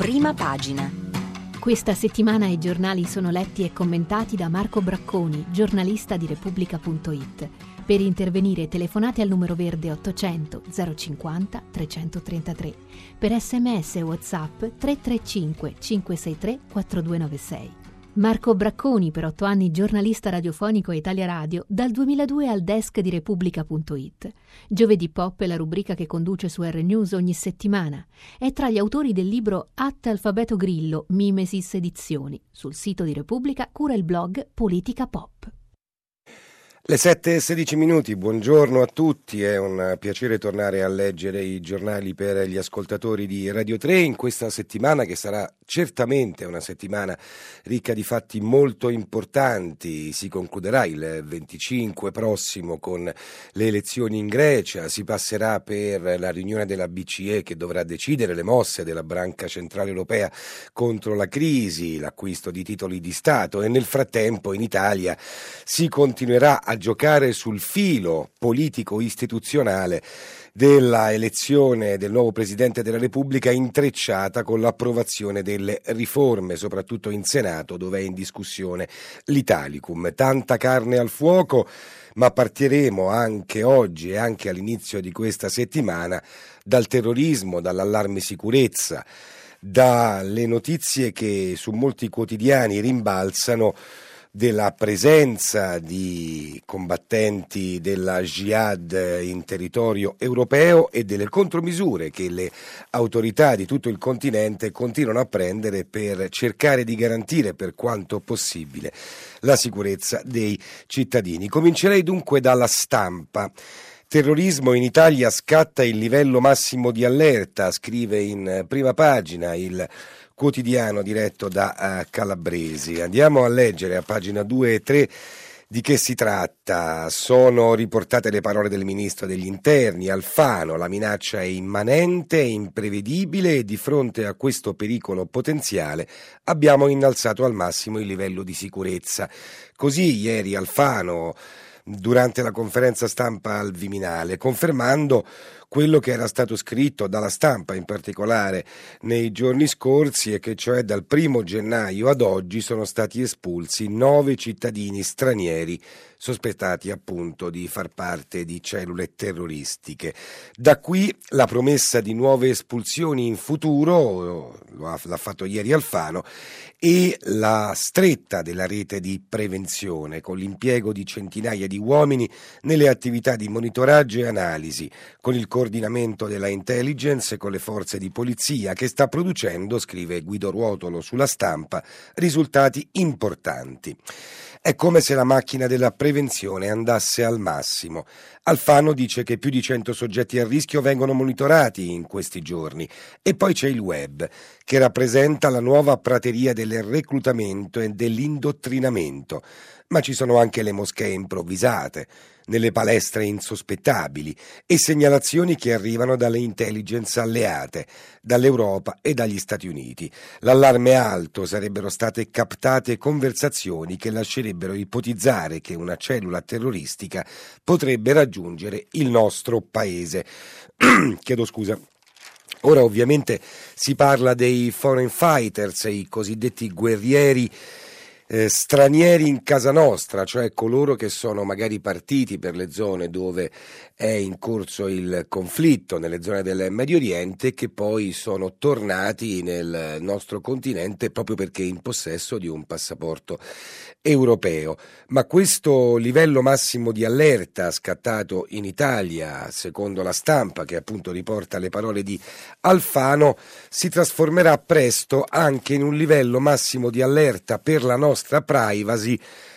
Prima pagina. Questa settimana i giornali sono letti e commentati da Marco Bracconi, giornalista di Repubblica.it. Per intervenire telefonate al numero verde 800 050 333. Per SMS e WhatsApp 335 563 4296. Marco Bracconi, per 8 anni giornalista radiofonico a Italia Radio, dal 2002 al desk di Repubblica.it. Giovedì Pop è la rubrica che conduce su R-News ogni settimana. È tra gli autori del libro At Alfabeto Grillo, Mimesis Edizioni. Sul sito di Repubblica cura il blog Politica Pop. Le 7:16, buongiorno a tutti, è un piacere tornare a leggere i giornali per gli ascoltatori di Radio 3 in questa settimana che sarà certamente una settimana ricca di fatti molto importanti. Si concluderà il 25 prossimo con le elezioni in Grecia, si passerà per la riunione della BCE che dovrà decidere le mosse della Banca Centrale Europea contro la crisi, l'acquisto di titoli di Stato, e nel frattempo in Italia si continuerà a giocare sul filo politico-istituzionale della elezione del nuovo Presidente della Repubblica, intrecciata con l'approvazione delle riforme, soprattutto in Senato, dove è in discussione l'Italicum. Tanta carne al fuoco, ma partiremo anche oggi e anche all'inizio di questa settimana dal terrorismo, dall'allarme sicurezza, dalle notizie che su molti quotidiani rimbalzano della presenza di combattenti della Jihad in territorio europeo e delle contromisure che le autorità di tutto il continente continuano a prendere per cercare di garantire per quanto possibile la sicurezza dei cittadini. Comincerei dunque dalla stampa. Terrorismo in Italia, scatta il livello massimo di allerta, scrive in prima pagina il quotidiano diretto da Calabresi. Andiamo a leggere a pagina 2 e 3 di che si tratta. Sono riportate le parole del ministro degli interni Alfano: la minaccia è immanente e imprevedibile e di fronte a questo pericolo potenziale abbiamo innalzato al massimo il livello di sicurezza. Così ieri Alfano durante la conferenza stampa al Viminale, confermando quello che era stato scritto dalla stampa in particolare nei giorni scorsi, e che cioè dal 1 gennaio ad oggi sono stati espulsi 9 cittadini stranieri sospettati appunto di far parte di cellule terroristiche. Da qui la promessa di nuove espulsioni in futuro, l'ha fatto ieri Alfano, e la stretta della rete di prevenzione con l'impiego di centinaia di uomini nelle attività di monitoraggio e analisi, con il coordinamento della intelligence e con le forze di polizia, che sta producendo, scrive Guido Ruotolo sulla stampa, risultati importanti. È come se la macchina della prevenzione andasse al massimo. Alfano dice che più di 100 soggetti a rischio vengono monitorati in questi giorni. E poi c'è il web, che rappresenta la nuova prateria del reclutamento e dell'indottrinamento. Ma ci sono anche le moschee improvvisate, nelle palestre insospettabili, e segnalazioni che arrivano dalle intelligence alleate, dall'Europa e dagli Stati Uniti. L'allarme è alto: sarebbero state captate conversazioni che lascerebbero ipotizzare che una cellula terroristica potrebbe raggiungere il nostro paese. Chiedo scusa. Ora ovviamente si parla dei foreign fighters, i cosiddetti guerrieri stranieri in casa nostra, cioè coloro che sono magari partiti per le zone dove è in corso il conflitto, nelle zone del Medio Oriente, e che poi sono tornati nel nostro continente proprio perché in possesso di un passaporto europeo. Ma questo livello massimo di allerta scattato in Italia, secondo la stampa, che appunto riporta le parole di Alfano, si trasformerà presto anche in un livello massimo di allerta per la nostra privacy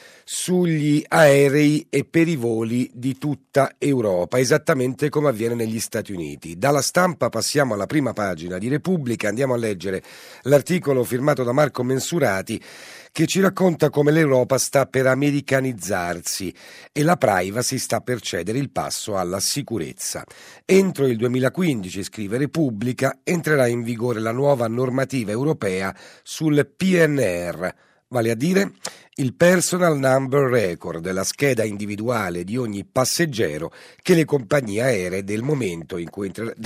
sugli aerei e per i voli di tutta Europa, esattamente come avviene negli Stati Uniti. Dalla stampa passiamo alla prima pagina di Repubblica, andiamo a leggere l'articolo firmato da Marco Mensurati, che ci racconta come l'Europa sta per americanizzarsi e la privacy sta per cedere il passo alla sicurezza. Entro il 2015, scrive Repubblica, entrerà in vigore la nuova normativa europea sul PNR. vale a dire il personal number record, la scheda individuale di ogni passeggero che le compagnie aeree dal momento in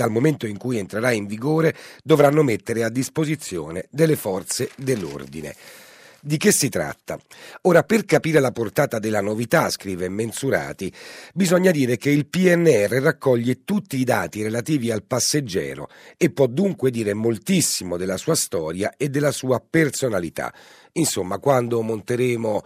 cui entrerà in vigore dovranno mettere a disposizione delle forze dell'ordine. Di che si tratta? Ora, per capire la portata della novità, scrive Mensurati, bisogna dire che il PNR raccoglie tutti i dati relativi al passeggero e può dunque dire moltissimo della sua storia e della sua personalità. Insomma, quando monteremo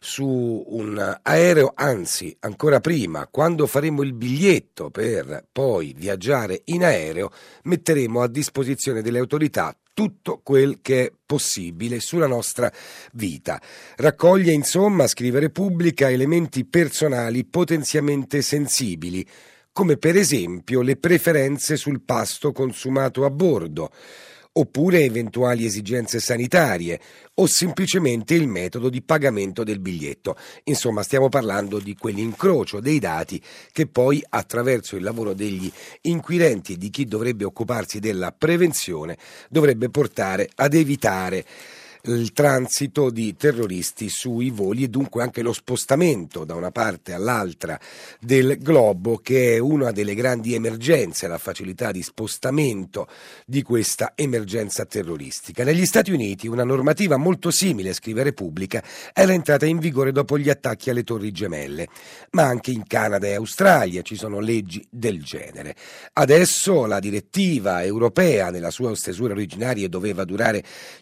su un aereo, anzi, ancora prima, quando faremo il biglietto per poi viaggiare in aereo, metteremo a disposizione delle autorità tutto quel che è possibile sulla nostra vita. Raccoglie, insomma, scrive Repubblica, elementi personali potenzialmente sensibili, come per esempio le preferenze sul pasto consumato a bordo, oppure eventuali esigenze sanitarie o semplicemente il metodo di pagamento del biglietto. Insomma, stiamo parlando di quell'incrocio dei dati che poi, attraverso il lavoro degli inquirenti e di chi dovrebbe occuparsi della prevenzione, dovrebbe portare ad evitare il transito di terroristi sui voli e dunque anche lo spostamento da una parte all'altra del globo, che è una delle grandi emergenze, la facilità di spostamento di questa emergenza terroristica. Negli Stati Uniti una normativa molto simile, scrive Repubblica, era entrata in vigore dopo gli attacchi alle Torri Gemelle, ma anche in Canada e Australia ci sono leggi del genere. Adesso la direttiva europea, nella sua stesura originaria, doveva durare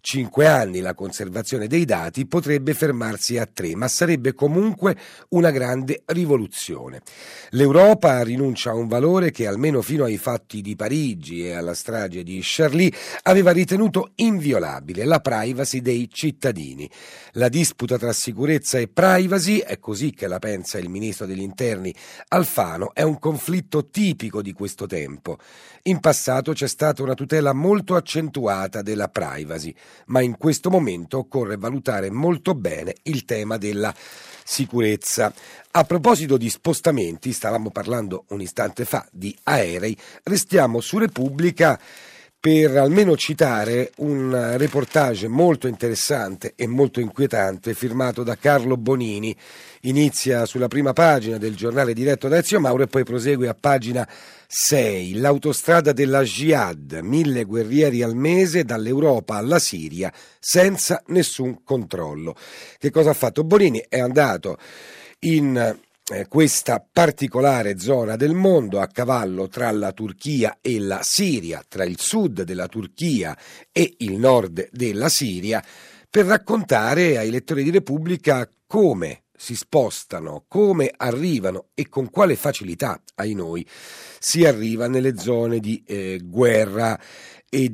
5 anni, la conservazione dei dati potrebbe fermarsi a 3, ma sarebbe comunque una grande rivoluzione. L'Europa rinuncia a un valore che almeno fino ai fatti di Parigi e alla strage di Charlie aveva ritenuto inviolabile, la privacy dei cittadini. La disputa tra sicurezza e privacy, è così che la pensa il ministro degli interni Alfano, è un conflitto tipico di questo tempo. In passato c'è stata una tutela molto accentuata della privacy, ma in questo momento occorre valutare molto bene il tema della sicurezza. A proposito di spostamenti, stavamo parlando un istante fa di aerei, restiamo su Repubblica per almeno citare un reportage molto interessante e molto inquietante firmato da Carlo Bonini. Inizia sulla prima pagina del giornale diretto da Ezio Mauro e poi prosegue a pagina 6. L'autostrada della Jihad, 1000 guerrieri al mese dall'Europa alla Siria senza nessun controllo. Che cosa ha fatto Bonini? È andato in questa particolare zona del mondo a cavallo tra la Turchia e la Siria, tra il sud della Turchia e il nord della Siria, per raccontare ai lettori di Repubblica come si spostano, come arrivano e con quale facilità, ai noi, si arriva nelle zone di guerra e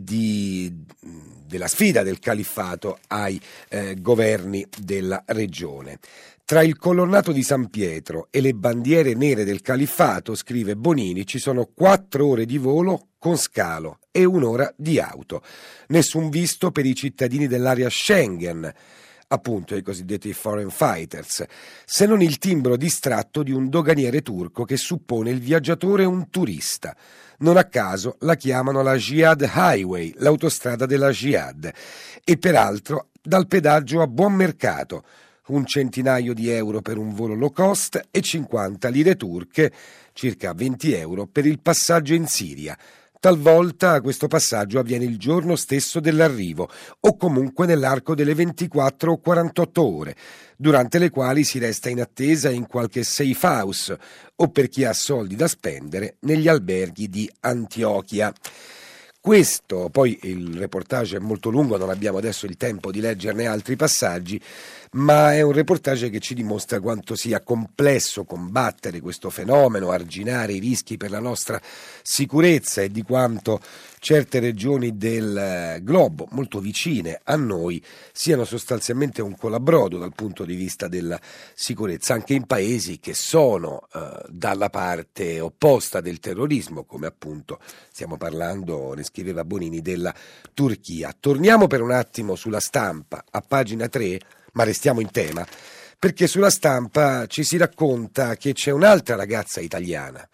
della sfida del califfato ai governi della regione. Tra il colonnato di San Pietro e le bandiere nere del califfato, scrive Bonini, ci sono 4 ore di volo con scalo e 1 ora di auto. Nessun visto per i cittadini dell'area Schengen, appunto i cosiddetti foreign fighters, se non il timbro distratto di un doganiere turco che suppone il viaggiatore un turista. Non a caso la chiamano la Jihad Highway, l'autostrada della Jihad, e peraltro dal pedaggio a buon mercato, un centinaio di euro per un volo low cost e 50 lire turche, circa 20 euro, per il passaggio in Siria. Talvolta questo passaggio avviene il giorno stesso dell'arrivo o comunque nell'arco delle 24 o 48 ore, durante le quali si resta in attesa in qualche safe house o, per chi ha soldi da spendere, negli alberghi di Antiochia. Questo, poi il reportage è molto lungo, non abbiamo adesso il tempo di leggerne altri passaggi, ma è un reportage che ci dimostra quanto sia complesso combattere questo fenomeno, arginare i rischi per la nostra sicurezza e di quanto certe regioni del globo, molto vicine a noi, siano sostanzialmente un colabrodo dal punto di vista della sicurezza, anche in paesi che sono dalla parte opposta del terrorismo, come appunto stiamo parlando, ne scriveva Bonini, della Turchia. Torniamo per un attimo sulla Stampa, a pagina 3, ma restiamo in tema, perché sulla Stampa ci si racconta che c'è un'altra ragazza italiana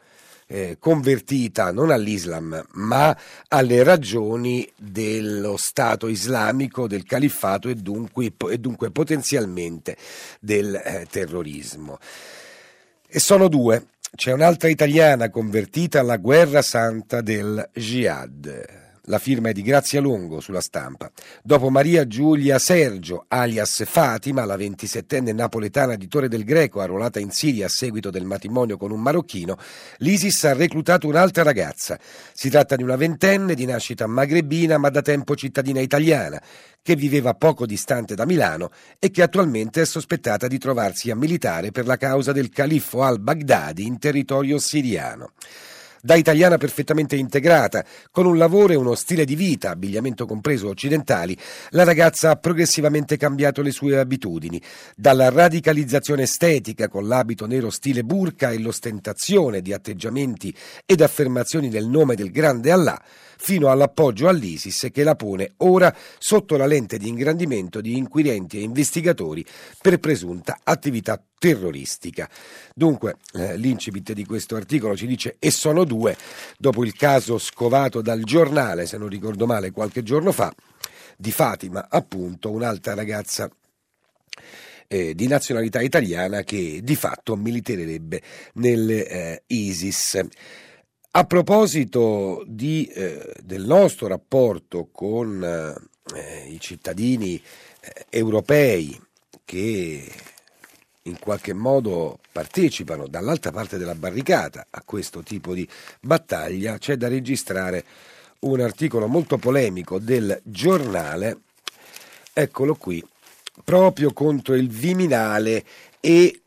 convertita non all'Islam ma alle ragioni dello Stato islamico, del califfato e dunque potenzialmente del terrorismo. E sono due. C'è un'altra italiana convertita alla guerra santa del jihad. La firma è di Grazia Longo sulla Stampa. Dopo Maria Giulia Sergio, alias Fatima, la 27enne napoletana di Torre del Greco, arruolata in Siria a seguito del matrimonio con un marocchino, l'ISIS ha reclutato un'altra ragazza. Si tratta di una ventenne di nascita magrebina ma da tempo cittadina italiana, che viveva poco distante da Milano e che attualmente è sospettata di trovarsi a militare per la causa del califfo al-Baghdadi in territorio siriano. Da italiana perfettamente integrata, con un lavoro e uno stile di vita, abbigliamento compreso occidentali, la ragazza ha progressivamente cambiato le sue abitudini, dalla radicalizzazione estetica con l'abito nero stile burka e l'ostentazione di atteggiamenti ed affermazioni nel nome del grande Allah, fino all'appoggio all'ISIS che la pone ora sotto la lente di ingrandimento di inquirenti e investigatori per presunta attività terroristica. Dunque, l'incipit di questo articolo ci dice e sono due, dopo il caso scovato dal Giornale, se non ricordo male, qualche giorno fa, di Fatima, appunto, un'altra ragazza di nazionalità italiana che di fatto militererebbe nell'ISIS. A proposito del nostro rapporto con i cittadini europei che in qualche modo partecipano dall'altra parte della barricata a questo tipo di battaglia, c'è da registrare un articolo molto polemico del Giornale, eccolo qui, proprio contro il Viminale e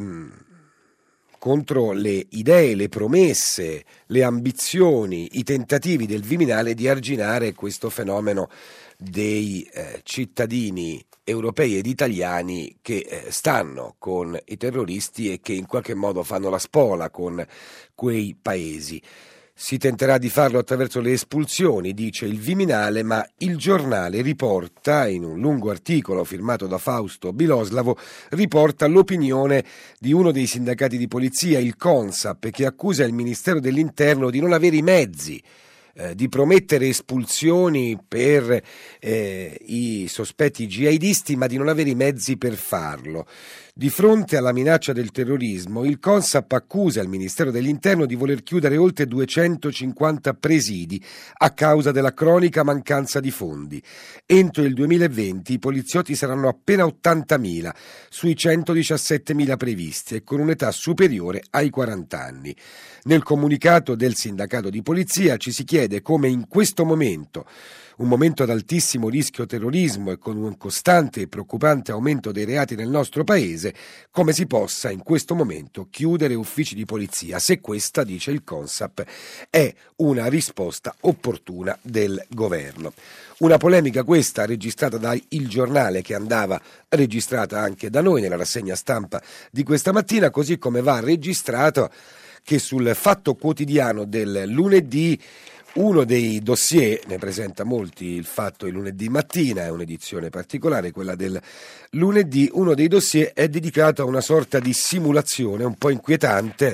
contro le idee, le promesse, le ambizioni, i tentativi del Viminale di arginare questo fenomeno dei cittadini europei ed italiani che stanno con i terroristi e che in qualche modo fanno la spola con quei paesi. Si tenterà di farlo attraverso le espulsioni, dice il Viminale, ma il Giornale riporta, in un lungo articolo firmato da Fausto Biloslavo, riporta l'opinione di uno dei sindacati di polizia, il CONSAP, che accusa il Ministero dell'Interno di non avere i mezzi, di promettere espulsioni per i sospetti jihadisti, ma di non avere i mezzi per farlo. Di fronte alla minaccia del terrorismo, il CONSAP accusa il Ministero dell'Interno di voler chiudere oltre 250 presidi a causa della cronica mancanza di fondi. Entro il 2020 i poliziotti saranno appena 80.000 sui 117.000 previsti e con un'età superiore ai 40 anni. Nel comunicato del sindacato di polizia ci si chiede come in questo momento, un momento ad altissimo rischio terrorismo e con un costante e preoccupante aumento dei reati nel nostro paese, come si possa in questo momento chiudere uffici di polizia, se questa, dice il CONSAP, è una risposta opportuna del governo. Una polemica questa registrata da Il Giornale, che andava registrata anche da noi nella rassegna stampa di questa mattina, così come va registrato che sul Fatto Quotidiano del lunedì uno dei dossier, ne presenta molti il Fatto il lunedì mattina, è un'edizione particolare quella del lunedì, uno dei dossier è dedicato a una sorta di simulazione un po' inquietante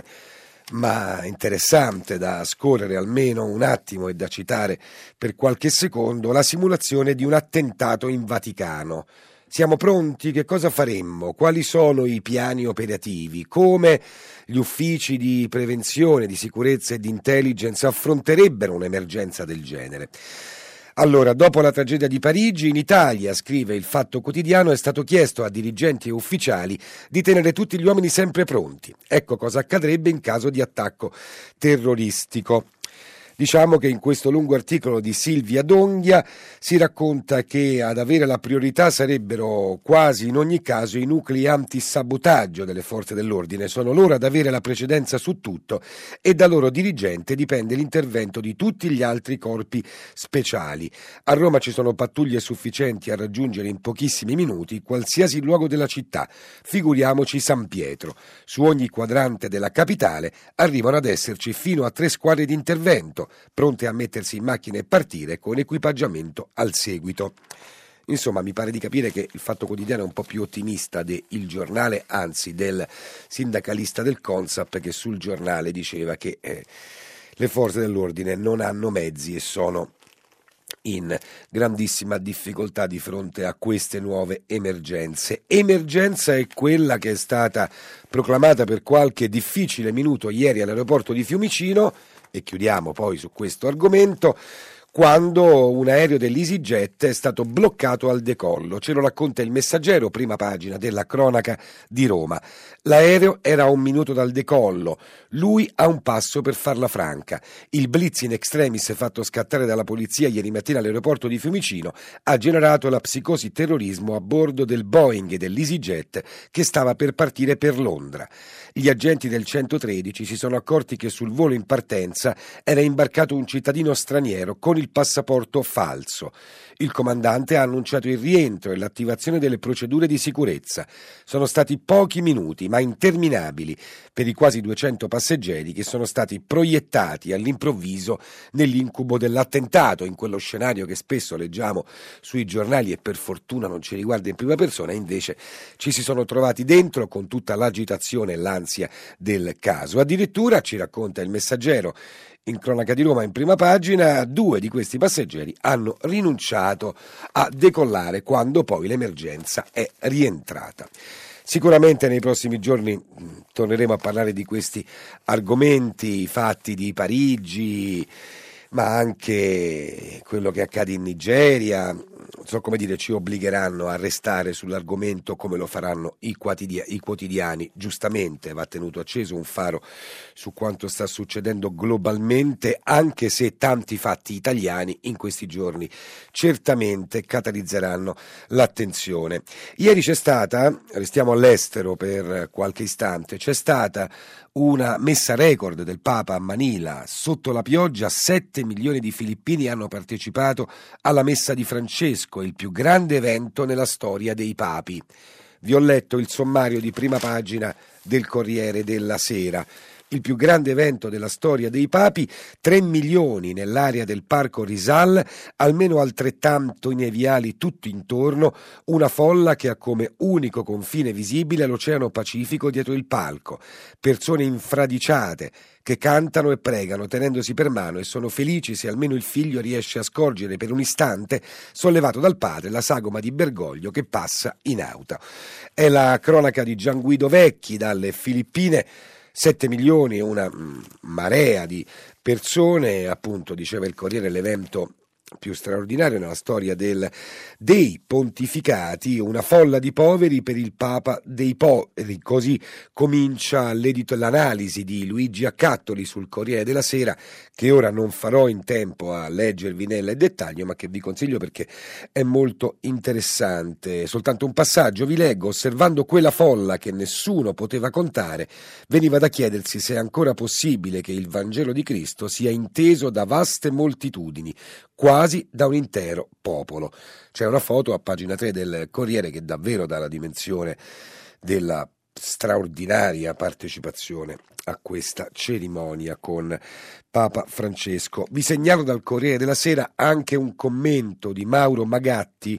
ma interessante da scorrere almeno un attimo e da citare per qualche secondo, la simulazione di un attentato in Vaticano. Siamo pronti? Che cosa faremmo? Quali sono i piani operativi? Come gli uffici di prevenzione, di sicurezza e di intelligence affronterebbero un'emergenza del genere? Allora, dopo la tragedia di Parigi, in Italia, scrive il Fatto Quotidiano, è stato chiesto a dirigenti e ufficiali di tenere tutti gli uomini sempre pronti. Ecco cosa accadrebbe in caso di attacco terroristico. Diciamo che in questo lungo articolo di Silvia Donghia si racconta che ad avere la priorità sarebbero quasi in ogni caso i nuclei antisabotaggio delle forze dell'ordine. Sono loro ad avere la precedenza su tutto e da loro dirigente dipende l'intervento di tutti gli altri corpi speciali. A Roma ci sono pattuglie sufficienti a raggiungere in pochissimi minuti qualsiasi luogo della città, figuriamoci San Pietro. Su ogni quadrante della capitale arrivano ad esserci fino a 3 squadre di intervento, pronte a mettersi in macchina e partire con equipaggiamento al seguito. Insomma, mi pare di capire che il Fatto Quotidiano è un po' più ottimista del Giornale, anzi del sindacalista del Consap, che sul Giornale diceva che le forze dell'ordine non hanno mezzi e sono in grandissima difficoltà di fronte a queste nuove emergenze. Emergenza è quella che è stata proclamata per qualche difficile minuto ieri all'aeroporto di Fiumicino, e chiudiamo poi su questo argomento, quando un aereo dell'EasyJet è stato bloccato al decollo. Ce lo racconta il Messaggero, prima pagina della cronaca di Roma. L'aereo era a 1 minuto dal decollo, lui a un passo per farla franca. Il blitz in extremis fatto scattare dalla polizia ieri mattina all'aeroporto di Fiumicino ha generato la psicosi terrorismo a bordo del Boeing e dell'EasyJet che stava per partire per Londra. Gli agenti del 113 si sono accorti che sul volo in partenza era imbarcato un cittadino straniero con il passaporto falso. Il comandante ha annunciato il rientro e l'attivazione delle procedure di sicurezza. Sono stati pochi minuti, ma interminabili, per i quasi 200 passeggeri che sono stati proiettati all'improvviso nell'incubo dell'attentato, in quello scenario che spesso leggiamo sui giornali e per fortuna non ci riguarda in prima persona, invece ci si sono trovati dentro con tutta l'agitazione e l'ansia del caso. Addirittura, ci racconta il Messaggero, in cronaca di Roma in prima pagina, 2 di questi passeggeri hanno rinunciato a decollare quando poi l'emergenza è rientrata. Sicuramente nei prossimi giorni torneremo a parlare di questi argomenti, i fatti di Parigi, ma anche quello che accade in Nigeria. So come dire, ci obbligheranno a restare sull'argomento come lo faranno i quotidiani. Giustamente va tenuto acceso un faro su quanto sta succedendo globalmente, anche se tanti fatti italiani in questi giorni certamente catalizzeranno l'attenzione. Ieri c'è stata, restiamo all'estero per qualche istante, c'è stata una messa record del Papa a Manila. Sotto la pioggia 7 milioni di filippini hanno partecipato alla messa di Francesco, il più grande evento nella storia dei papi. Vi ho letto il sommario di prima pagina del Corriere della Sera. Il più grande evento della storia dei papi, 3 milioni nell'area del Parco Rizal, almeno altrettanto nei viali tutto intorno, una folla che ha come unico confine visibile l'Oceano Pacifico dietro il palco, persone infradiciate che cantano e pregano tenendosi per mano e sono felici se almeno il figlio riesce a scorgere per un istante, sollevato dal padre, la sagoma di Bergoglio che passa in auto. È la cronaca di Gianguido Vecchi dalle Filippine. 7 milioni, una marea di persone, appunto, diceva il Corriere, l'evento più straordinario nella storia dei pontificati, una folla di poveri per il Papa dei poveri. Così comincia l'analisi di Luigi Accattoli sul Corriere della Sera, che ora non farò in tempo a leggervi nel dettaglio, ma che vi consiglio perché è molto interessante. Soltanto un passaggio vi leggo: osservando quella folla che nessuno poteva contare, veniva da chiedersi se è ancora possibile che il Vangelo di Cristo sia inteso da vaste moltitudini, quasi da un intero popolo. C'è una foto a pagina 3 del Corriere che davvero dà la dimensione della straordinaria partecipazione a questa cerimonia con Papa Francesco. Vi segnalo dal Corriere della Sera anche un commento di Mauro Magatti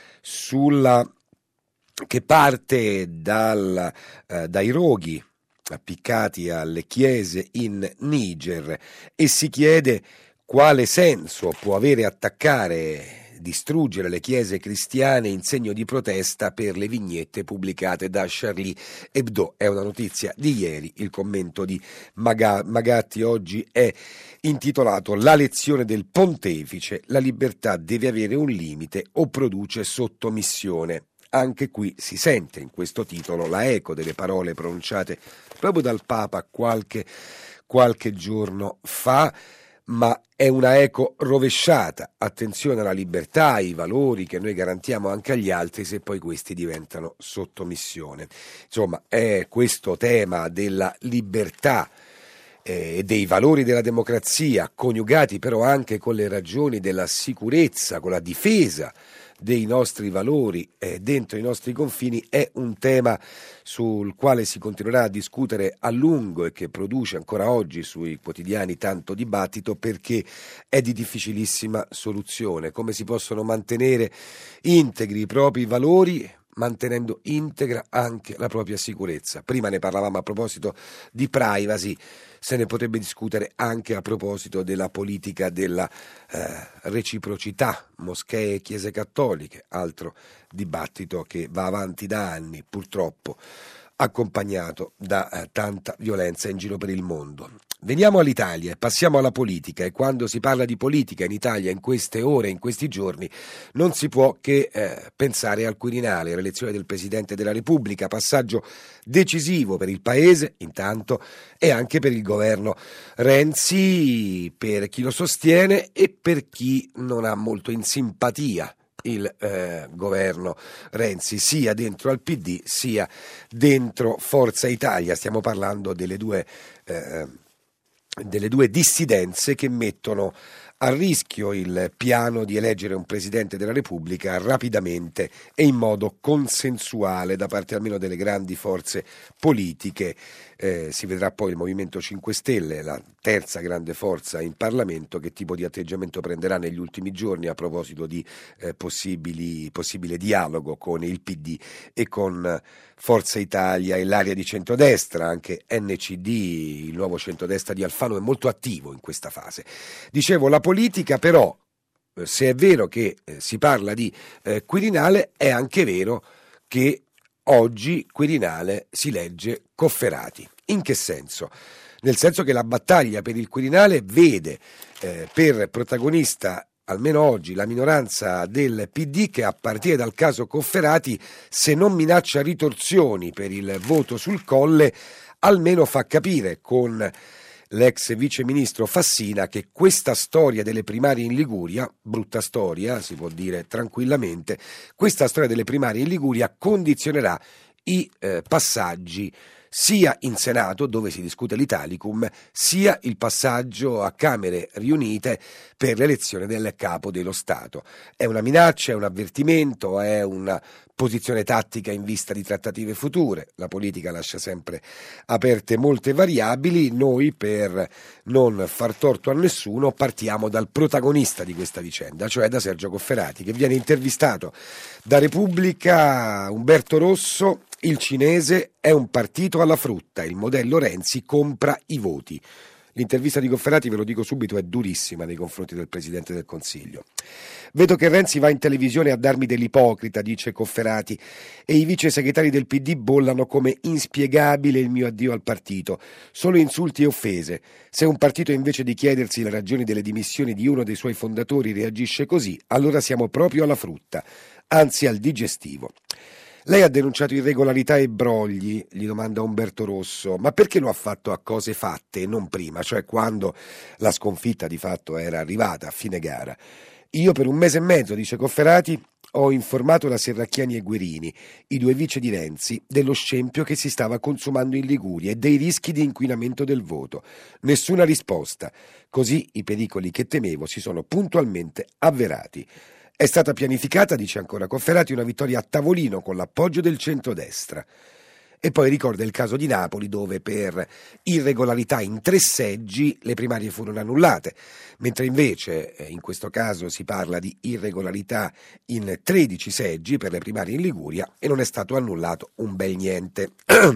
che parte dai roghi appiccati alle chiese in Niger e si chiede quale senso può avere distruggere le chiese cristiane in segno di protesta per le vignette pubblicate da Charlie Hebdo. È una notizia di ieri. Il commento di Magatti oggi è intitolato La lezione del pontefice: la libertà deve avere un limite o produce sottomissione. Anche qui si sente in questo titolo la eco delle parole pronunciate proprio dal Papa qualche giorno fa, ma è una eco rovesciata. Attenzione alla libertà, ai valori che noi garantiamo anche agli altri, se poi questi diventano sottomissione. Insomma, è questo tema della libertà e dei valori della democrazia, coniugati però anche con le ragioni della sicurezza, con la difesa dei nostri valori dentro i nostri confini è un tema sul quale si continuerà a discutere a lungo e che produce ancora oggi sui quotidiani tanto dibattito, perché è di difficilissima soluzione. Come si possono mantenere integri i propri valori mantenendo integra anche la propria sicurezza? Prima ne parlavamo a proposito di privacy, se ne potrebbe discutere anche a proposito della politica della reciprocità, moschee e chiese cattoliche, altro dibattito che va avanti da anni, purtroppo accompagnato da tanta violenza in giro per il mondo. Veniamo all'Italia e passiamo alla politica, e quando si parla di politica in Italia in queste ore, in questi giorni, non si può che pensare al Quirinale, l'elezione del Presidente della Repubblica, passaggio decisivo per il Paese intanto e anche per il governo Renzi, per chi lo sostiene e per chi non ha molto in simpatia il governo Renzi, sia dentro al PD sia dentro Forza Italia. Stiamo parlando delle due dissidenze che mettono a rischio il piano di eleggere un Presidente della Repubblica rapidamente e in modo consensuale da parte almeno delle grandi forze politiche. Si vedrà poi il Movimento 5 Stelle, la terza grande forza in Parlamento, che tipo di atteggiamento prenderà negli ultimi giorni a proposito di possibile dialogo con il PD e con Forza Italia e l'area di centrodestra. Anche NCD, il nuovo centrodestra di Alfano, è molto attivo in questa fase. Dicevo, la politica però, se è vero che si parla di Quirinale, è anche vero che oggi Quirinale si legge Cofferati. In che senso? Nel senso che la battaglia per il Quirinale vede per protagonista, almeno oggi, la minoranza del PD, che a partire dal caso Cofferati, se non minaccia ritorsioni per il voto sul Colle, almeno fa capire con l'ex viceministro Fassina che questa storia delle primarie in Liguria, brutta storia, si può dire tranquillamente, questa storia delle primarie in Liguria condizionerà i passaggi sia in Senato, dove si discute l'Italicum, sia il passaggio a Camere riunite per l'elezione del capo dello Stato. È una minaccia, è un avvertimento, è una posizione tattica in vista di trattative future. La politica lascia sempre aperte molte variabili. Noi, per non far torto a nessuno, partiamo dal protagonista di questa vicenda, cioè da Sergio Cofferati, che viene intervistato da Repubblica. Umberto Rosso: il cinese è un partito alla frutta, il modello Renzi compra i voti. L'intervista di Cofferati, ve lo dico subito, è durissima nei confronti del Presidente del Consiglio. Vedo che Renzi va in televisione a darmi dell'ipocrita, dice Cofferati, e i vice segretari del PD bollano come inspiegabile il mio addio al partito. Solo insulti e offese. Se un partito, invece di chiedersi le ragioni delle dimissioni di uno dei suoi fondatori, reagisce così, allora siamo proprio alla frutta, anzi al digestivo. Lei ha denunciato irregolarità e brogli, gli domanda Umberto Rosso, ma perché lo ha fatto a cose fatte e non prima, cioè quando la sconfitta di fatto era arrivata a fine gara? Io per 1 mese e mezzo, dice Cofferati, ho informato la Serracchiani e Guerini, i due vice di Renzi, dello scempio che si stava consumando in Liguria e dei rischi di inquinamento del voto. Nessuna risposta. Così i pericoli che temevo si sono puntualmente avverati. È stata pianificata, dice ancora Cofferati, una vittoria a tavolino con l'appoggio del centrodestra. E poi ricorda il caso di Napoli, dove per irregolarità in 3 seggi le primarie furono annullate, mentre invece in questo caso si parla di irregolarità in 13 seggi per le primarie in Liguria e non è stato annullato un bel niente.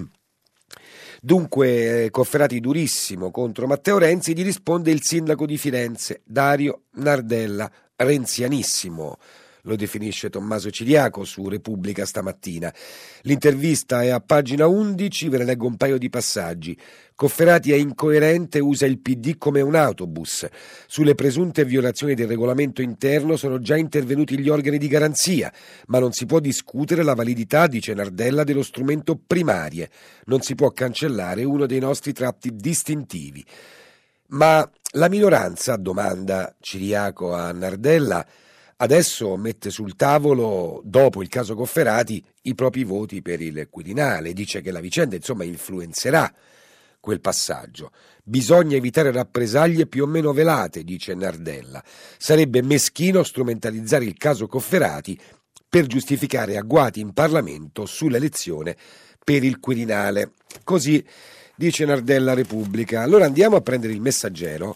Dunque Cofferati durissimo contro Matteo Renzi. Gli risponde il sindaco di Firenze, Dario Nardella, renzianissimo, lo definisce Tommaso Ciriaco su Repubblica stamattina. L'intervista è a pagina 11, ve ne leggo un paio di passaggi. Cofferati è incoerente, usa il PD come un autobus. Sulle presunte violazioni del regolamento interno sono già intervenuti gli organi di garanzia, ma non si può discutere la validità, dice Nardella, dello strumento primarie. Non si può cancellare uno dei nostri tratti distintivi. Ma la minoranza, domanda Ciriaco a Nardella, adesso mette sul tavolo, dopo il caso Cofferati, i propri voti per il Quirinale. Dice che la vicenda, insomma, influenzerà quel passaggio. Bisogna evitare rappresaglie più o meno velate, dice Nardella. Sarebbe meschino strumentalizzare il caso Cofferati per giustificare agguati in Parlamento sull'elezione per il Quirinale. Così dice Nardella Repubblica. Allora andiamo a prendere il Messaggero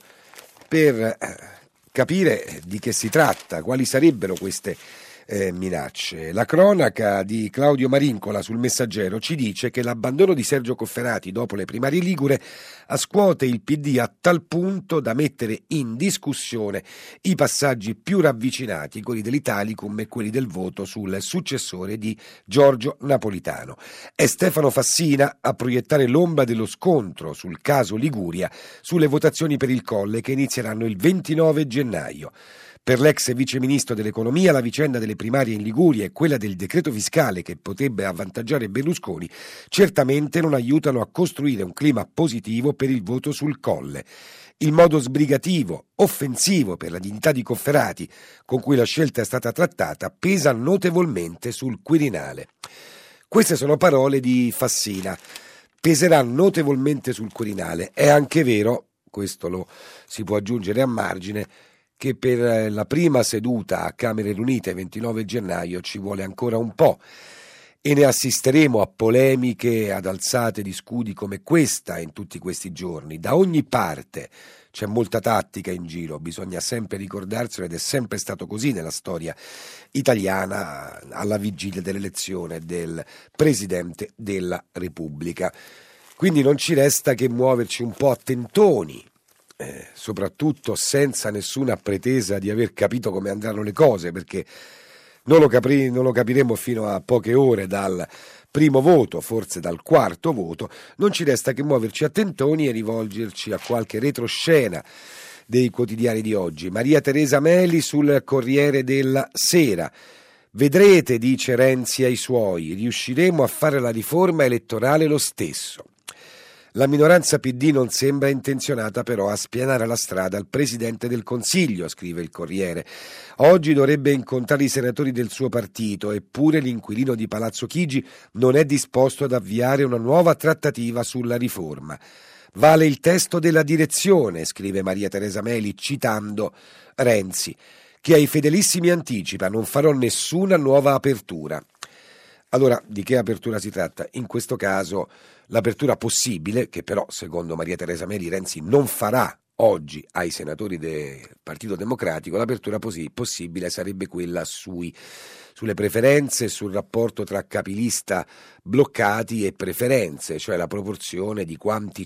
per capire di che si tratta, quali sarebbero queste minacce. La cronaca di Claudio Marincola sul Messaggero ci dice che l'abbandono di Sergio Cofferati dopo le primarie ligure scuote il PD a tal punto da mettere in discussione i passaggi più ravvicinati, quelli dell'Italicum e quelli del voto sul successore di Giorgio Napolitano. È Stefano Fassina a proiettare l'ombra dello scontro sul caso Liguria sulle votazioni per il Colle che inizieranno il 29 gennaio. Per l'ex viceministro dell'economia la vicenda delle primarie in Liguria e quella del decreto fiscale che potrebbe avvantaggiare Berlusconi certamente non aiutano a costruire un clima positivo per il voto sul Colle. Il modo sbrigativo, offensivo per la dignità di Cofferati con cui la scelta è stata trattata pesa notevolmente sul Quirinale. Queste sono parole di Fassina. Peserà notevolmente sul Quirinale. È anche vero, questo lo si può aggiungere a margine, che per la prima seduta a Camere Riunite 29 gennaio ci vuole ancora un po' e ne assisteremo a polemiche, ad alzate di scudi come questa in tutti questi giorni. Da ogni parte c'è molta tattica in giro, bisogna sempre ricordarselo ed è sempre stato così nella storia italiana alla vigilia dell'elezione del Presidente della Repubblica. Quindi non ci resta che muoverci un po' a tentoni, soprattutto senza nessuna pretesa di aver capito come andranno le cose, perché non lo capiremo fino a poche ore dal primo voto, forse dal quarto voto. Non ci resta che muoverci a tentoni e rivolgerci a qualche retroscena dei quotidiani di oggi. Maria Teresa Meli sul Corriere della Sera. Vedrete, dice Renzi ai suoi, riusciremo a fare la riforma elettorale lo stesso. La minoranza PD non sembra intenzionata però a spianare la strada al Presidente del Consiglio, scrive il Corriere. Oggi dovrebbe incontrare i senatori del suo partito, eppure l'inquilino di Palazzo Chigi non è disposto ad avviare una nuova trattativa sulla riforma. Vale il testo della direzione, scrive Maria Teresa Meli, citando Renzi, che ai fedelissimi anticipa: non farò nessuna nuova apertura. Allora, di che apertura si tratta? In questo caso l'apertura possibile, che però secondo Maria Teresa Meli Renzi non farà oggi ai senatori del Partito Democratico, l'apertura possibile sarebbe quella sulle preferenze, sul rapporto tra capilista bloccati e preferenze, cioè la proporzione di quanti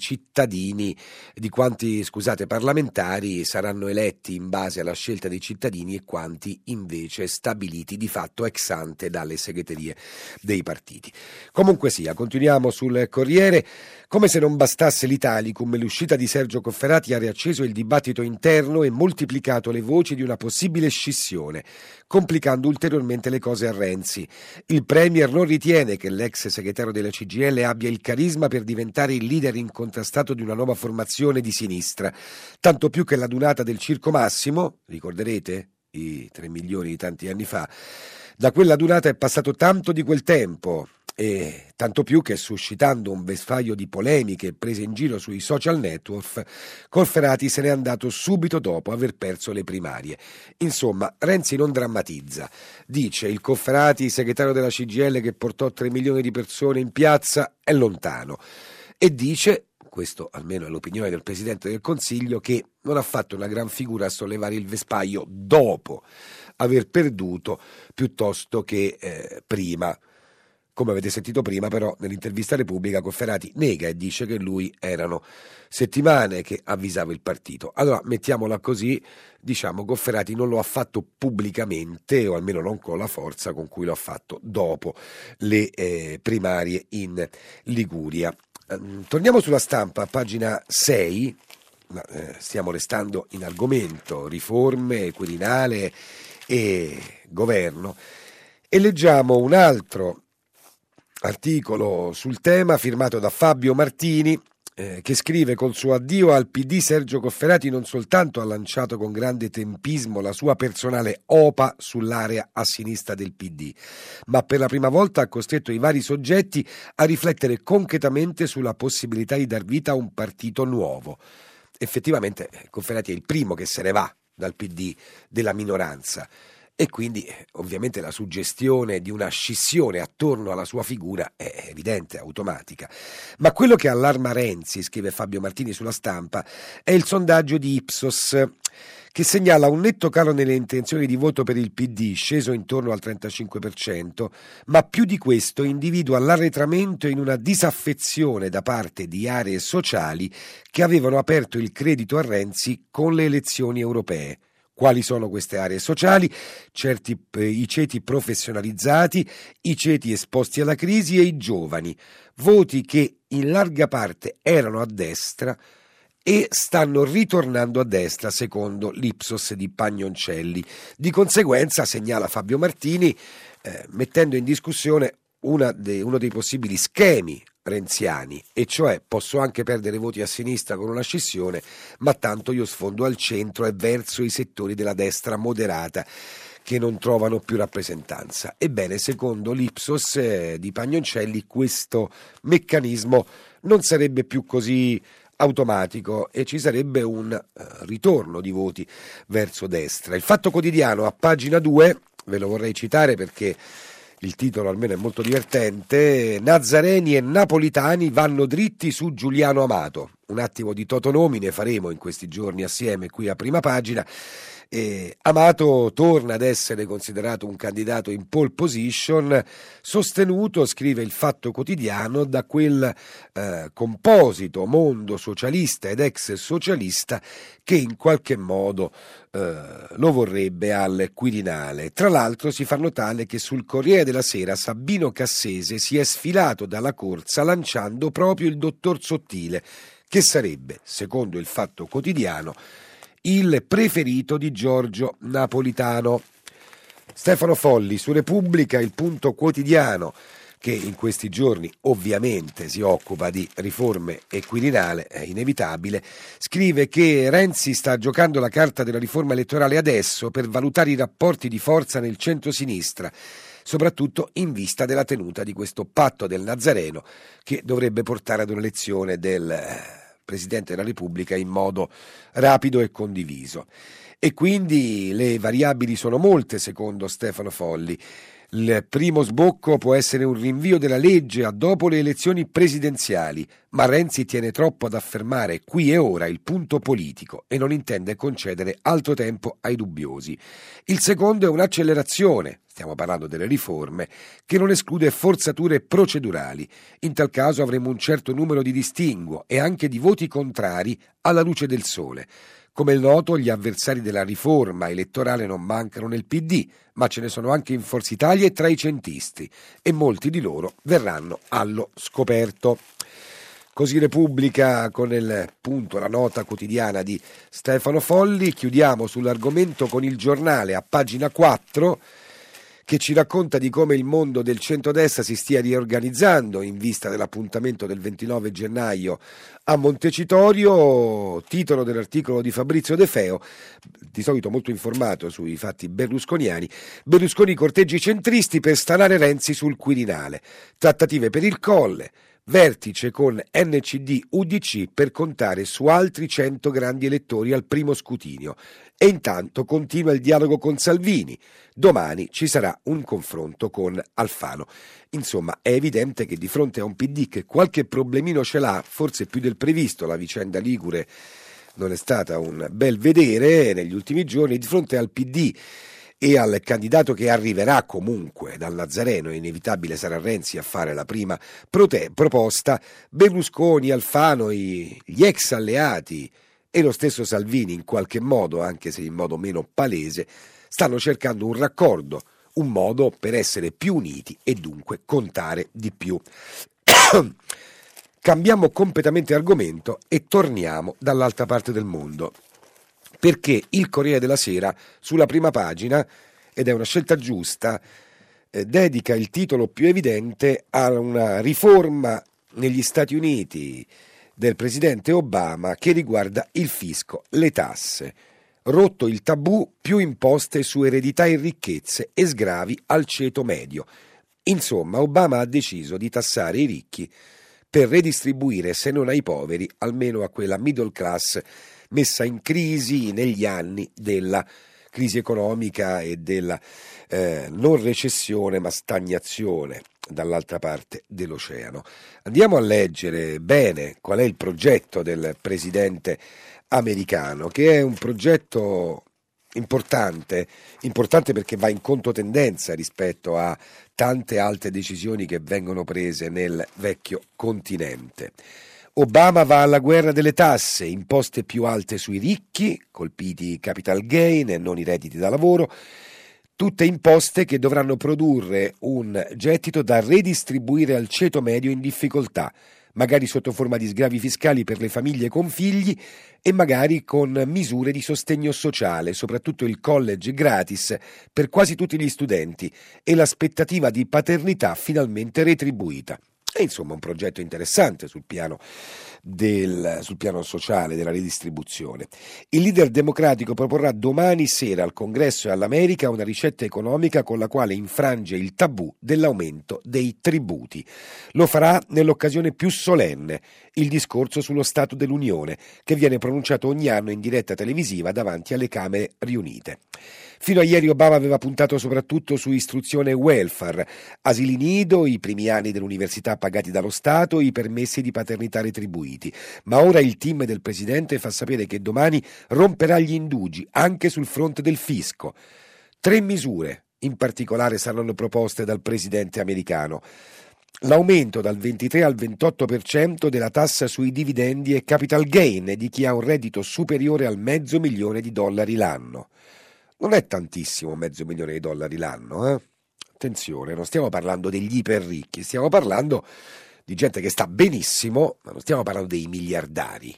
parlamentari saranno eletti in base alla scelta dei cittadini e quanti invece stabiliti di fatto ex ante dalle segreterie dei partiti. Comunque sia, continuiamo sul Corriere. Come se non bastasse l'Italicum, l'uscita di Sergio Cofferati ha riacceso il dibattito interno e moltiplicato le voci di una possibile scissione, complicando ulteriormente le cose a Renzi. Il Premier non ritiene che l'ex segretario della CGIL abbia il carisma per diventare il leader incontrastato di una nuova formazione di sinistra, tanto più che l'adunata del Circo Massimo, ricorderete? I 3 milioni di tanti anni fa, da quella adunata è passato tanto di quel tempo, e tanto più che, suscitando un vespaio di polemiche prese in giro sui social network, Cofferati se n'è andato subito dopo aver perso le primarie. Insomma, Renzi non drammatizza. Dice: il Cofferati, segretario della CGIL che portò 3 milioni di persone in piazza, è lontano. E dice, questo almeno è l'opinione del Presidente del Consiglio, che non ha fatto una gran figura a sollevare il vespaio dopo aver perduto piuttosto che prima. Come avete sentito prima, però, nell'intervista a Repubblica Cofferati nega e dice che lui erano settimane che avvisava il partito. Allora, mettiamola così, diciamo, Cofferati non lo ha fatto pubblicamente, o almeno non con la forza con cui lo ha fatto dopo le primarie in Liguria. Torniamo sulla Stampa, pagina 6, stiamo restando in argomento, riforme, Quirinale e governo, e leggiamo un altro articolo sul tema firmato da Fabio Martini che scrive: col suo addio al PD Sergio Cofferati non soltanto ha lanciato con grande tempismo la sua personale OPA sull'area a sinistra del PD, ma per la prima volta ha costretto i vari soggetti a riflettere concretamente sulla possibilità di dar vita a un partito nuovo. Effettivamente Cofferati è il primo che se ne va dal PD della minoranza e quindi ovviamente la suggestione di una scissione attorno alla sua figura è evidente, automatica. Ma quello che allarma Renzi, scrive Fabio Martini sulla Stampa, è il sondaggio di Ipsos che segnala un netto calo nelle intenzioni di voto per il PD, sceso intorno al 35%, ma più di questo individua l'arretramento in una disaffezione da parte di aree sociali che avevano aperto il credito a Renzi con le elezioni europee. Quali sono queste aree sociali? I ceti professionalizzati, i ceti esposti alla crisi e i giovani, voti che in larga parte erano a destra e stanno ritornando a destra secondo l'Ipsos di Pagnoncelli. Di conseguenza, segnala Fabio Martini, mettendo in discussione uno dei possibili schemi renziani, e cioè posso anche perdere voti a sinistra con una scissione, ma tanto io sfondo al centro e verso i settori della destra moderata che non trovano più rappresentanza. Ebbene, secondo l'Ipsos di Pagnoncelli, questo meccanismo non sarebbe più così automatico e ci sarebbe un ritorno di voti verso destra. Il Fatto Quotidiano a pagina 2, ve lo vorrei citare perché il titolo almeno è molto divertente: Nazareni e Napolitani vanno dritti su Giuliano Amato. Un attimo di totonomi ne faremo in questi giorni assieme qui a Prima Pagina. Amato torna ad essere considerato un candidato in pole position, sostenuto, scrive il Fatto Quotidiano, da quel composito mondo socialista ed ex socialista che in qualche modo lo vorrebbe al Quirinale. Tra l'altro si fa notare che sul Corriere della Sera Sabino Cassese si è sfilato dalla corsa lanciando proprio il dottor Sottile, che sarebbe, secondo il Fatto Quotidiano, il preferito di Giorgio Napolitano. Stefano Folli su Repubblica, il Punto Quotidiano, che in questi giorni ovviamente si occupa di riforme e Quirinale, è inevitabile, scrive che Renzi sta giocando la carta della riforma elettorale adesso per valutare i rapporti di forza nel centro-sinistra, soprattutto in vista della tenuta di questo patto del Nazareno che dovrebbe portare ad un'elezione del Presidente della Repubblica in modo rapido e condiviso. E quindi le variabili sono molte, secondo Stefano Folli. Il primo sbocco può essere un rinvio della legge a dopo le elezioni presidenziali, ma Renzi tiene troppo ad affermare qui e ora il punto politico e non intende concedere altro tempo ai dubbiosi. Il secondo è un'accelerazione, stiamo parlando delle riforme, che non esclude forzature procedurali. In tal caso avremo un certo numero di distinguo e anche di voti contrari alla luce del sole. Come è noto, gli avversari della riforma elettorale non mancano nel PD, ma ce ne sono anche in Forza Italia e tra i centisti, e molti di loro verranno allo scoperto. Così Repubblica con il punto, la nota quotidiana di Stefano Folli. Chiudiamo sull'argomento con il Giornale a pagina 4, che ci racconta di come il mondo del centrodestra si stia riorganizzando in vista dell'appuntamento del 29 gennaio a Montecitorio. Titolo dell'articolo di Fabrizio De Feo, di solito molto informato sui fatti berlusconiani: Berlusconi corteggi centristi per stanare Renzi sul Quirinale, trattative per il Colle, vertice con NCD-UDC per contare su altri 100 grandi elettori al primo scrutinio. E intanto continua il dialogo con Salvini. Domani ci sarà un confronto con Alfano. Insomma, è evidente che di fronte a un PD che qualche problemino ce l'ha, forse più del previsto, la vicenda Ligure non è stata un bel vedere negli ultimi giorni, di fronte al PD e al candidato che arriverà comunque dal Nazareno, è inevitabile sarà Renzi a fare la prima proposta, Berlusconi, Alfano, gli ex alleati e lo stesso Salvini in qualche modo, anche se in modo meno palese, stanno cercando un raccordo, un modo per essere più uniti e dunque contare di più. Cambiamo completamente argomento e torniamo dall'altra parte del mondo, perché il Corriere della Sera sulla prima pagina, ed è una scelta giusta, dedica il titolo più evidente a una riforma negli Stati Uniti del presidente Obama che riguarda il fisco, le tasse. Rotto il tabù, più imposte su eredità e ricchezze e sgravi al ceto medio. Insomma, Obama ha deciso di tassare i ricchi per redistribuire, se non ai poveri, almeno a quella middle class messa in crisi negli anni della crisi economica e della non recessione ma stagnazione dall'altra parte dell'oceano. Andiamo a leggere bene qual è il progetto del presidente americano, che è un progetto importante perché va in controtendenza rispetto a tante altre decisioni che vengono prese nel vecchio continente. Obama va alla guerra delle tasse, imposte più alte sui ricchi, colpiti i capital gain e non i redditi da lavoro, tutte imposte che dovranno produrre un gettito da redistribuire al ceto medio in difficoltà, magari sotto forma di sgravi fiscali per le famiglie con figli e magari con misure di sostegno sociale, soprattutto il college gratis per quasi tutti gli studenti e l'aspettativa di paternità finalmente retribuita. È insomma un progetto interessante sul piano sociale, della redistribuzione. Il leader democratico proporrà domani sera al Congresso e all'America una ricetta economica con la quale infrange il tabù dell'aumento dei tributi. Lo farà nell'occasione più solenne, il discorso sullo Stato dell'Unione, che viene pronunciato ogni anno in diretta televisiva davanti alle Camere riunite. Fino a ieri Obama aveva puntato soprattutto su istruzione e welfare, asili nido, i primi anni dell'università pagati dallo Stato, i permessi di paternità retribuiti. Ma ora il team del presidente fa sapere che domani romperà gli indugi anche sul fronte del fisco. 3 misure in particolare saranno proposte dal presidente americano. L'aumento dal 23 al 28% della tassa sui dividendi e capital gain di chi ha un reddito superiore al $500,000 l'anno. Non è tantissimo $500,000 l'anno, eh? Attenzione, non stiamo parlando degli iperricchi, stiamo parlando di gente che sta benissimo, ma non stiamo parlando dei miliardari.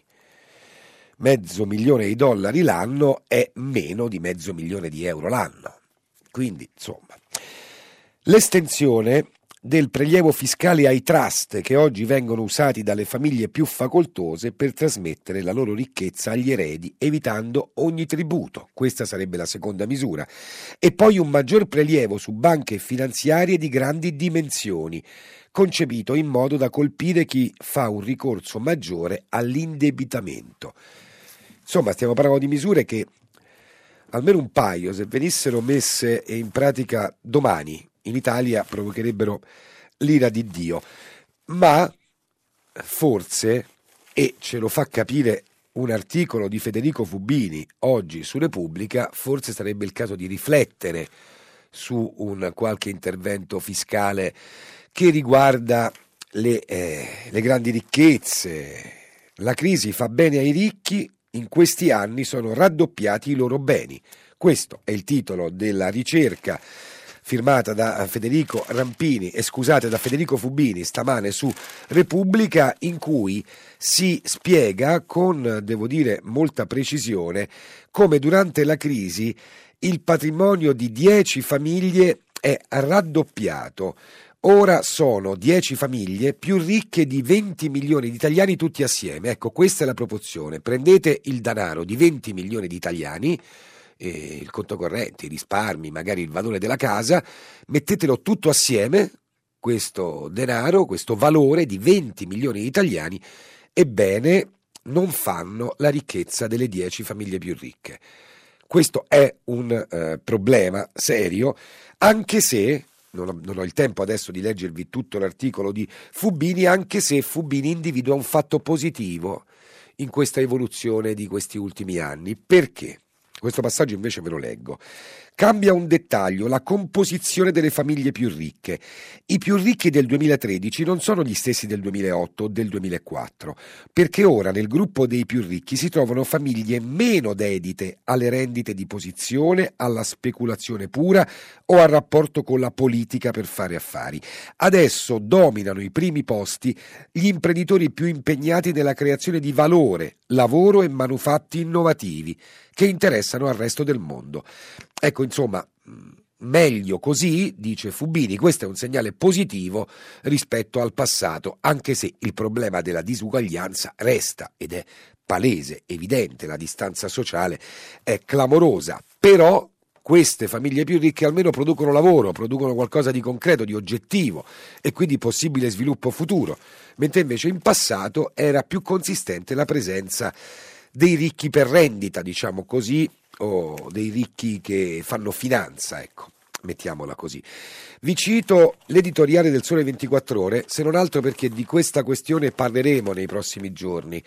$500,000 l'anno è meno di €500,000 l'anno. Quindi, insomma, l'estensione del prelievo fiscale ai trust che oggi vengono usati dalle famiglie più facoltose per trasmettere la loro ricchezza agli eredi, evitando ogni tributo. Questa sarebbe la seconda misura. E poi un maggior prelievo su banche finanziarie di grandi dimensioni, concepito in modo da colpire chi fa un ricorso maggiore all'indebitamento. Insomma, stiamo parlando di misure che, almeno un paio, se venissero messe in pratica domani, in Italia provocherebbero l'ira di Dio, ma forse, e ce lo fa capire un articolo di Federico Fubini oggi su Repubblica, forse sarebbe il caso di riflettere su un qualche intervento fiscale che riguarda le grandi ricchezze. La crisi fa bene ai ricchi, in questi anni sono raddoppiati i loro beni. Questo è il titolo della ricerca firmata da Federico Fubini stamane su Repubblica, in cui si spiega con, devo dire, molta precisione come durante la crisi il patrimonio di 10 famiglie è raddoppiato. Ora sono 10 famiglie più ricche di 20 milioni di italiani tutti assieme. Ecco, questa è la proporzione. Prendete il denaro di 20 milioni di italiani, il conto corrente, i risparmi, magari il valore della casa, mettetelo tutto assieme, questo denaro, questo valore di 20 milioni di italiani, ebbene non fanno la ricchezza delle 10 famiglie più ricche. Questo è un problema serio, anche se non ho il tempo adesso di leggervi tutto l'articolo di Fubini, anche se Fubini individua un fatto positivo in questa evoluzione di questi ultimi anni. Perché? Questo passaggio invece ve lo leggo. Cambia un dettaglio, la composizione delle famiglie più ricche. I più ricchi del 2013 non sono gli stessi del 2008 o del 2004, perché ora nel gruppo dei più ricchi si trovano famiglie meno dedite alle rendite di posizione, alla speculazione pura o al rapporto con la politica per fare affari. Adesso dominano i primi posti gli imprenditori più impegnati nella creazione di valore, lavoro e manufatti innovativi che interessano al resto del mondo. Ecco, insomma, meglio così, dice Fubini, questo è un segnale positivo rispetto al passato, anche se il problema della disuguaglianza resta ed è palese, evidente, la distanza sociale è clamorosa, però queste famiglie più ricche almeno producono lavoro, producono qualcosa di concreto, di oggettivo e quindi possibile sviluppo futuro, mentre invece in passato era più consistente la presenza dei ricchi per rendita, diciamo così, o dei ricchi che fanno finanza, ecco, mettiamola così. Vi cito l'editoriale del Sole 24 Ore, se non altro perché di questa questione parleremo nei prossimi giorni.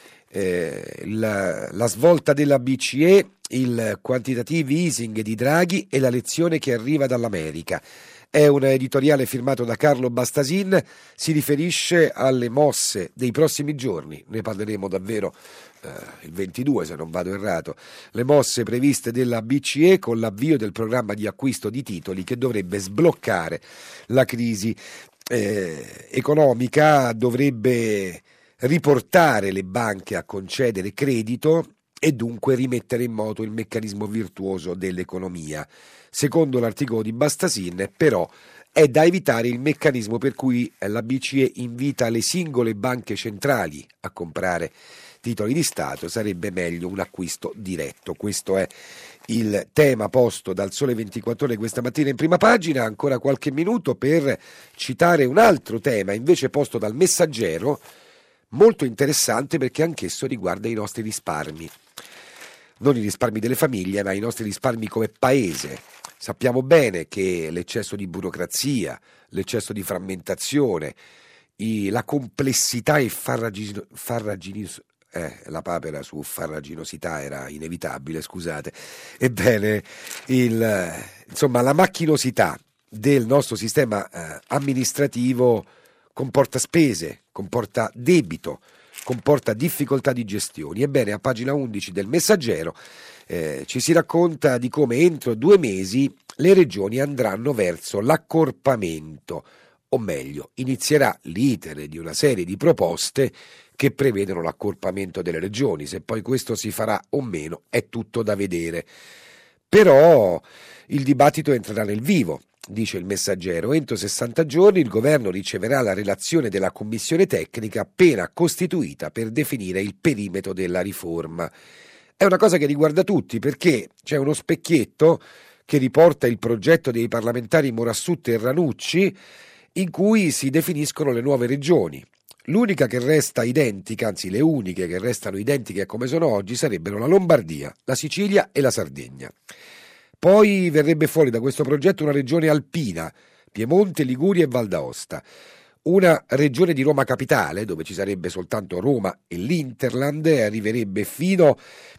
La svolta della BCE, il quantitative easing di Draghi e la lezione che arriva dall'America. È un editoriale firmato da Carlo Bastasin, si riferisce alle mosse dei prossimi giorni, ne parleremo davvero il 22 se non vado errato, le mosse previste della BCE con l'avvio del programma di acquisto di titoli che dovrebbe sbloccare la crisi economica, dovrebbe riportare le banche a concedere credito e dunque rimettere in moto il meccanismo virtuoso dell'economia. Secondo l'articolo di Bastasin, però, è da evitare il meccanismo per cui la BCE invita le singole banche centrali a comprare titoli di Stato, sarebbe meglio un acquisto diretto. Questo è il tema posto dal Sole 24 Ore questa mattina in prima pagina. Ancora qualche minuto per citare un altro tema invece posto dal Messaggero, molto interessante perché anch'esso riguarda i nostri risparmi. Non i risparmi delle famiglie, ma i nostri risparmi come paese. Sappiamo bene che l'eccesso di burocrazia, l'eccesso di frammentazione, la complessità e la papera su farraginosità era inevitabile, scusate. Ebbene, insomma, la macchinosità del nostro sistema amministrativo comporta spese, comporta debito, comporta difficoltà di gestione. Ebbene, a pagina 11 del Messaggero ci si racconta di come entro 2 mesi le regioni andranno verso l'accorpamento, o meglio, inizierà l'iter di una serie di proposte che prevedono l'accorpamento delle regioni. Se poi questo si farà o meno è tutto da vedere. Però il dibattito entrerà nel vivo. Dice il Messaggero, entro 60 giorni il governo riceverà la relazione della commissione tecnica appena costituita per definire il perimetro della riforma. È una cosa che riguarda tutti perché c'è uno specchietto che riporta il progetto dei parlamentari Morassut e Ranucci in cui si definiscono le nuove regioni. L'unica che resta identica, anzi le uniche che restano identiche come sono oggi sarebbero la Lombardia, la Sicilia e la Sardegna. Poi verrebbe fuori da questo progetto una regione alpina, Piemonte, Liguria e Val d'Aosta, una regione di Roma Capitale, dove ci sarebbe soltanto Roma e l'Interland, e arriverebbe fino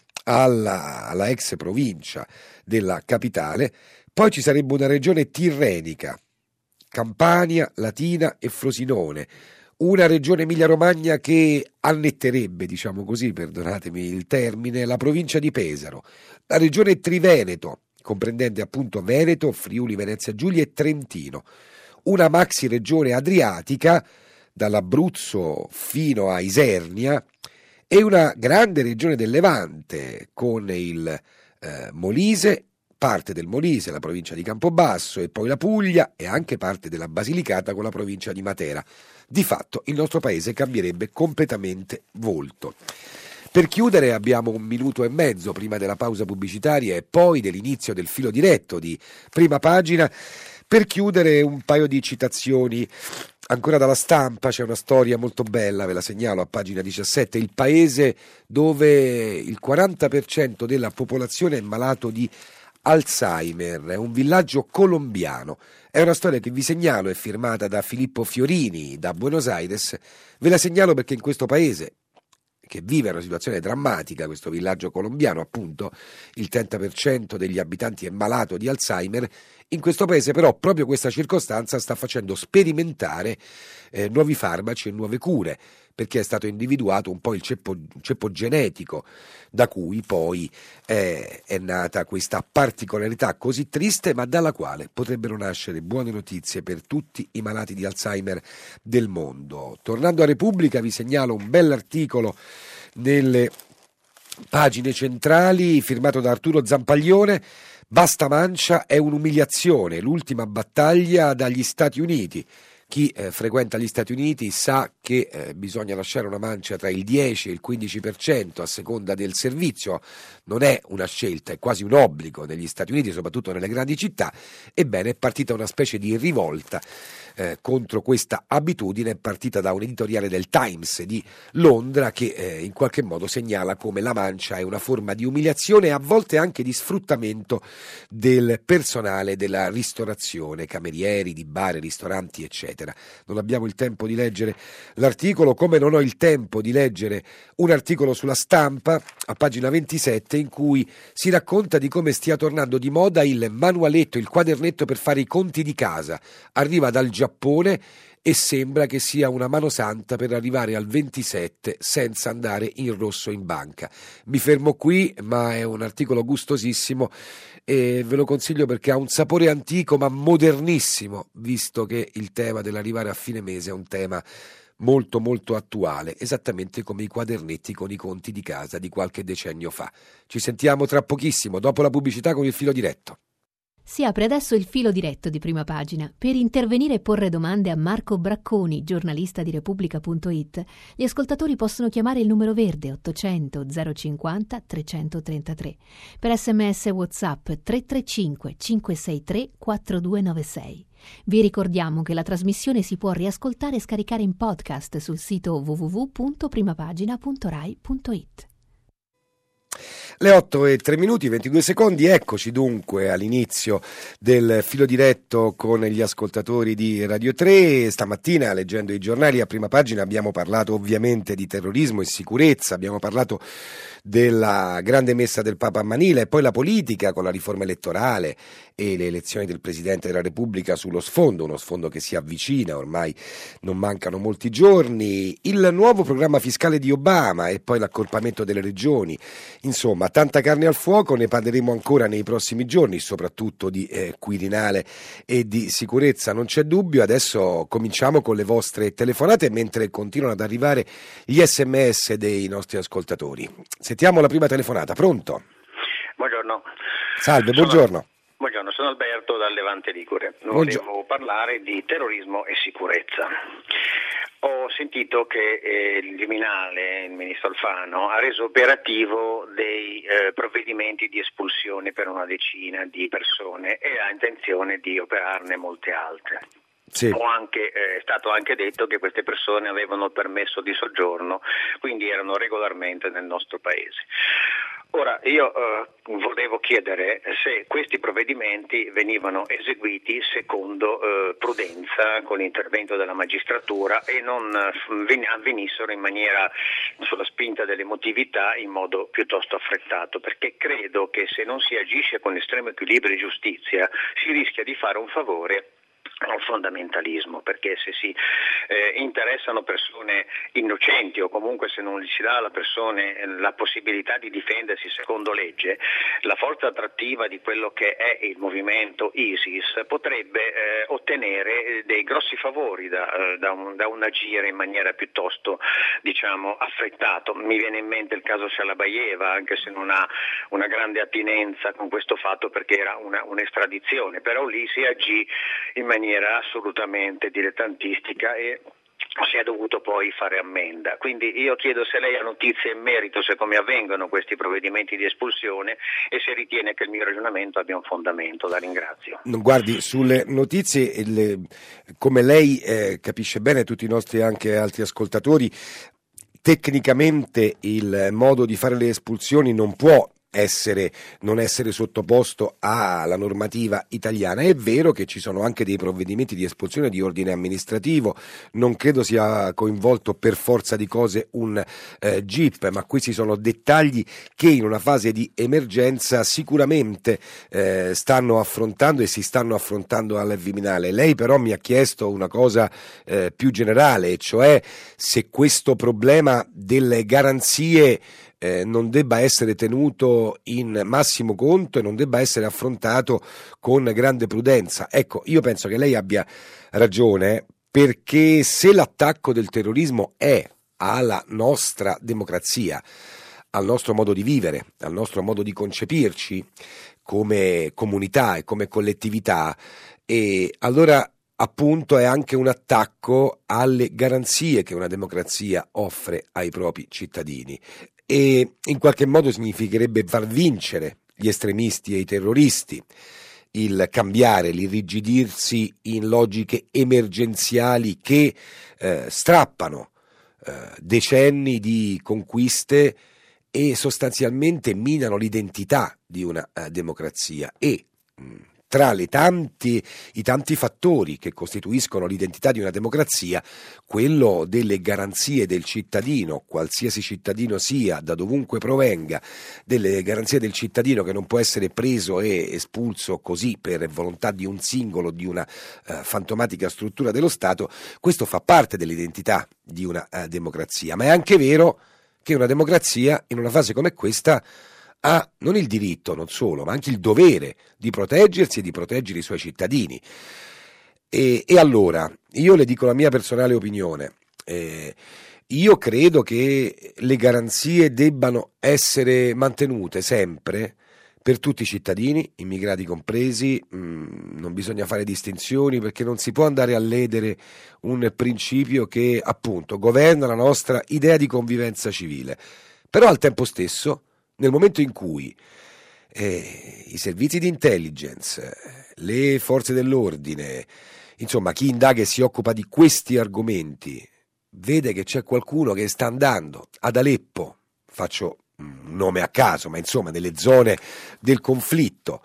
alla ex provincia della capitale. Poi ci sarebbe una regione tirrenica, Campania, Latina e Frosinone, una regione Emilia-Romagna che annetterebbe, diciamo così, perdonatemi il termine, la provincia di Pesaro, la regione Triveneto, comprendente appunto Veneto, Friuli, Venezia Giulia e Trentino, una maxi regione adriatica dall'Abruzzo fino a Isernia e una grande regione del Levante con il Molise, parte del Molise, la provincia di Campobasso e poi la Puglia e anche parte della Basilicata con la provincia di Matera. Di fatto il nostro paese cambierebbe completamente volto. Per chiudere abbiamo 1 minuto e mezzo prima della pausa pubblicitaria e poi dell'inizio del filo diretto di prima pagina. Per chiudere un paio di citazioni ancora dalla Stampa, c'è una storia molto bella, ve la segnalo a pagina 17, il paese dove il 40% della popolazione è malato di Alzheimer, è un villaggio colombiano. È una storia che vi segnalo, è firmata da Filippo Fiorini da Buenos Aires. Ve la segnalo perché in questo paese, che vive una situazione drammatica, questo villaggio colombiano, appunto, il 30% degli abitanti è malato di Alzheimer. In questo paese però proprio questa circostanza sta facendo sperimentare nuovi farmaci e nuove cure, perché è stato individuato un po' il ceppo genetico da cui poi è nata questa particolarità così triste, ma dalla quale potrebbero nascere buone notizie per tutti i malati di Alzheimer del mondo. Tornando a Repubblica vi segnalo un bell'articolo nelle pagine centrali firmato da Arturo Zampaglione. Basta mancia è un'umiliazione, l'ultima battaglia dagli Stati Uniti. Chi frequenta gli Stati Uniti sa che bisogna lasciare una mancia tra il 10 e il 15% a seconda del servizio, non è una scelta, è quasi un obbligo negli Stati Uniti, soprattutto nelle grandi città. Ebbene, è partita una specie di rivolta contro questa abitudine, è partita da un editoriale del Times di Londra che in qualche modo segnala come la mancia è una forma di umiliazione e a volte anche di sfruttamento del personale della ristorazione, camerieri di bar, ristoranti, eccetera. Non abbiamo il tempo di leggere l'articolo, come non ho il tempo di leggere un articolo sulla Stampa a pagina 27 in cui si racconta di come stia tornando di moda il manualetto, il quadernetto per fare i conti di casa. Arriva dal Giappone e sembra che sia una mano santa per arrivare al 27 senza andare in rosso in banca. Mi fermo qui, ma è un articolo gustosissimo e ve lo consiglio perché ha un sapore antico ma modernissimo, visto che il tema dell'arrivare a fine mese è un tema molto molto attuale, esattamente come i quadernetti con i conti di casa di qualche decennio fa. Ci sentiamo tra pochissimo, dopo la pubblicità, con il filo diretto. Si apre adesso il filo diretto di Prima Pagina. Per intervenire e porre domande a Marco Bracconi, giornalista di Repubblica.it, gli ascoltatori possono chiamare il numero verde 800 050 333. Per SMS e WhatsApp 335 563 4296. Vi ricordiamo che la trasmissione si può riascoltare e scaricare in podcast sul sito www.primapagina.rai.it. Le 8:03, 22 secondi, eccoci dunque all'inizio del filo diretto con gli ascoltatori di Radio 3. Stamattina, leggendo i giornali a Prima Pagina, abbiamo parlato ovviamente di terrorismo e sicurezza, abbiamo parlato della grande messa del Papa a Manila e poi la politica con la riforma elettorale e le elezioni del Presidente della Repubblica sullo sfondo, uno sfondo che si avvicina, ormai non mancano molti giorni, il nuovo programma fiscale di Obama e poi l'accorpamento delle regioni. Insomma, tanta carne al fuoco, ne parleremo ancora nei prossimi giorni, soprattutto di Quirinale e di sicurezza, non c'è dubbio. Adesso cominciamo con le vostre telefonate mentre continuano ad arrivare gli SMS dei nostri ascoltatori. Sentiamo la prima telefonata, pronto? Buongiorno. Salve, buongiorno. Buongiorno, sono Alberto dal Levante Ligure. Volevo parlare di terrorismo e sicurezza. Ho sentito che il Viminale, il ministro Alfano, ha reso operativo dei provvedimenti di espulsione per una decina di persone e ha intenzione di operarne molte altre. Sì. È stato anche detto che queste persone avevano il permesso di soggiorno, quindi erano regolarmente nel nostro paese. Ora, io volevo chiedere se questi provvedimenti venivano eseguiti secondo prudenza, con l'intervento della magistratura e non avvenissero in maniera sulla spinta dell'emotività in modo piuttosto affrettato, perché credo che se non si agisce con estremo equilibrio e giustizia si rischia di fare un favore al fondamentalismo, perché se si interessano persone innocenti o comunque se non si dà alla persona la possibilità di difendersi secondo legge, la forza attrattiva di quello che è il movimento ISIS potrebbe ottenere dei grossi favori da un agire in maniera piuttosto, affrettato. Mi viene in mente il caso Shalabayeva, anche se non ha una grande attinenza con questo fatto perché era un'estradizione, però lì si agì in maniera assolutamente dilettantistica e si è dovuto poi fare ammenda. Quindi io chiedo se lei ha notizie in merito su come avvengono questi provvedimenti di espulsione e se ritiene che il mio ragionamento abbia un fondamento. La ringrazio. Guardi, sulle notizie, come lei capisce bene, tutti i nostri anche altri ascoltatori, tecnicamente il modo di fare le espulsioni non può non essere sottoposto alla normativa italiana. È vero che ci sono anche dei provvedimenti di espulsione di ordine amministrativo, non credo sia coinvolto per forza di cose un GIP, ma qui ci sono dettagli che in una fase di emergenza sicuramente stanno affrontando e si stanno affrontando al Viminale. Lei però mi ha chiesto una cosa più generale, e cioè se questo problema delle garanzie non debba essere tenuto in massimo conto e non debba essere affrontato con grande prudenza. Ecco, io penso che lei abbia ragione, perché se l'attacco del terrorismo è alla nostra democrazia, al nostro modo di vivere, al nostro modo di concepirci, come comunità e come collettività, e allora appunto è anche un attacco alle garanzie che una democrazia offre ai propri cittadini, e in qualche modo significherebbe far vincere gli estremisti e i terroristi, il cambiare, l'irrigidirsi in logiche emergenziali che strappano decenni di conquiste e sostanzialmente minano l'identità di una democrazia. E tra i tanti fattori che costituiscono l'identità di una democrazia, quello delle garanzie del cittadino, qualsiasi cittadino sia, da dovunque provenga, delle garanzie del cittadino che non può essere preso e espulso così per volontà di un singolo, di una fantomatica struttura dello Stato, questo fa parte dell'identità di una democrazia. Ma è anche vero che una democrazia in una fase come questa ha non il diritto, non solo, ma anche il dovere di proteggersi e di proteggere i suoi cittadini. E allora, io le dico la mia personale opinione, io credo che le garanzie debbano essere mantenute sempre per tutti i cittadini, immigrati compresi, non bisogna fare distinzioni, perché non si può andare a ledere un principio che appunto governa la nostra idea di convivenza civile. Però al tempo stesso, nel momento in cui i servizi di intelligence, le forze dell'ordine, insomma chi indaga e si occupa di questi argomenti, vede che c'è qualcuno che sta andando ad Aleppo, faccio un nome a caso, ma insomma nelle zone del conflitto,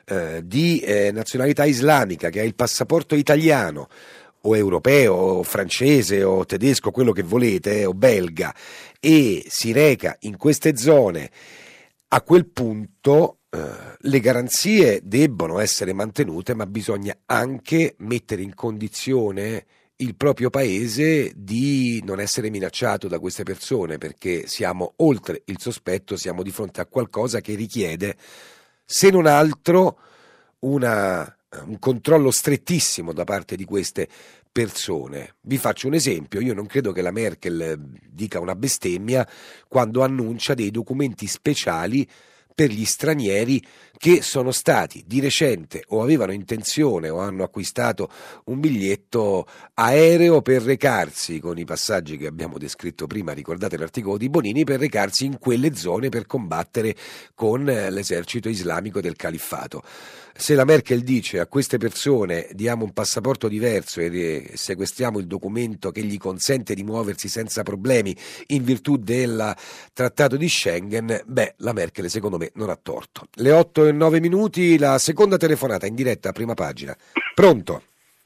di nazionalità islamica, che ha il passaporto italiano o europeo o francese o tedesco, quello che volete, o belga, e si reca in queste zone, a quel punto le garanzie debbono essere mantenute, ma bisogna anche mettere in condizione il proprio paese di non essere minacciato da queste persone, perché siamo oltre il sospetto, siamo di fronte a qualcosa che richiede, se non altro, un controllo strettissimo da parte di queste persone. Vi faccio un esempio: io non credo che la Merkel dica una bestemmia quando annuncia dei documenti speciali per gli stranieri che sono stati di recente o avevano intenzione o hanno acquistato un biglietto aereo per recarsi, con i passaggi che abbiamo descritto prima, ricordate l'articolo di Bonini, per recarsi in quelle zone per combattere con l'esercito islamico del califfato. Se la Merkel dice a queste persone diamo un passaporto diverso e sequestriamo il documento che gli consente di muoversi senza problemi in virtù del trattato di Schengen, la Merkel secondo me non ha torto. Le 8:09, la seconda telefonata in diretta a Prima Pagina. Pronto?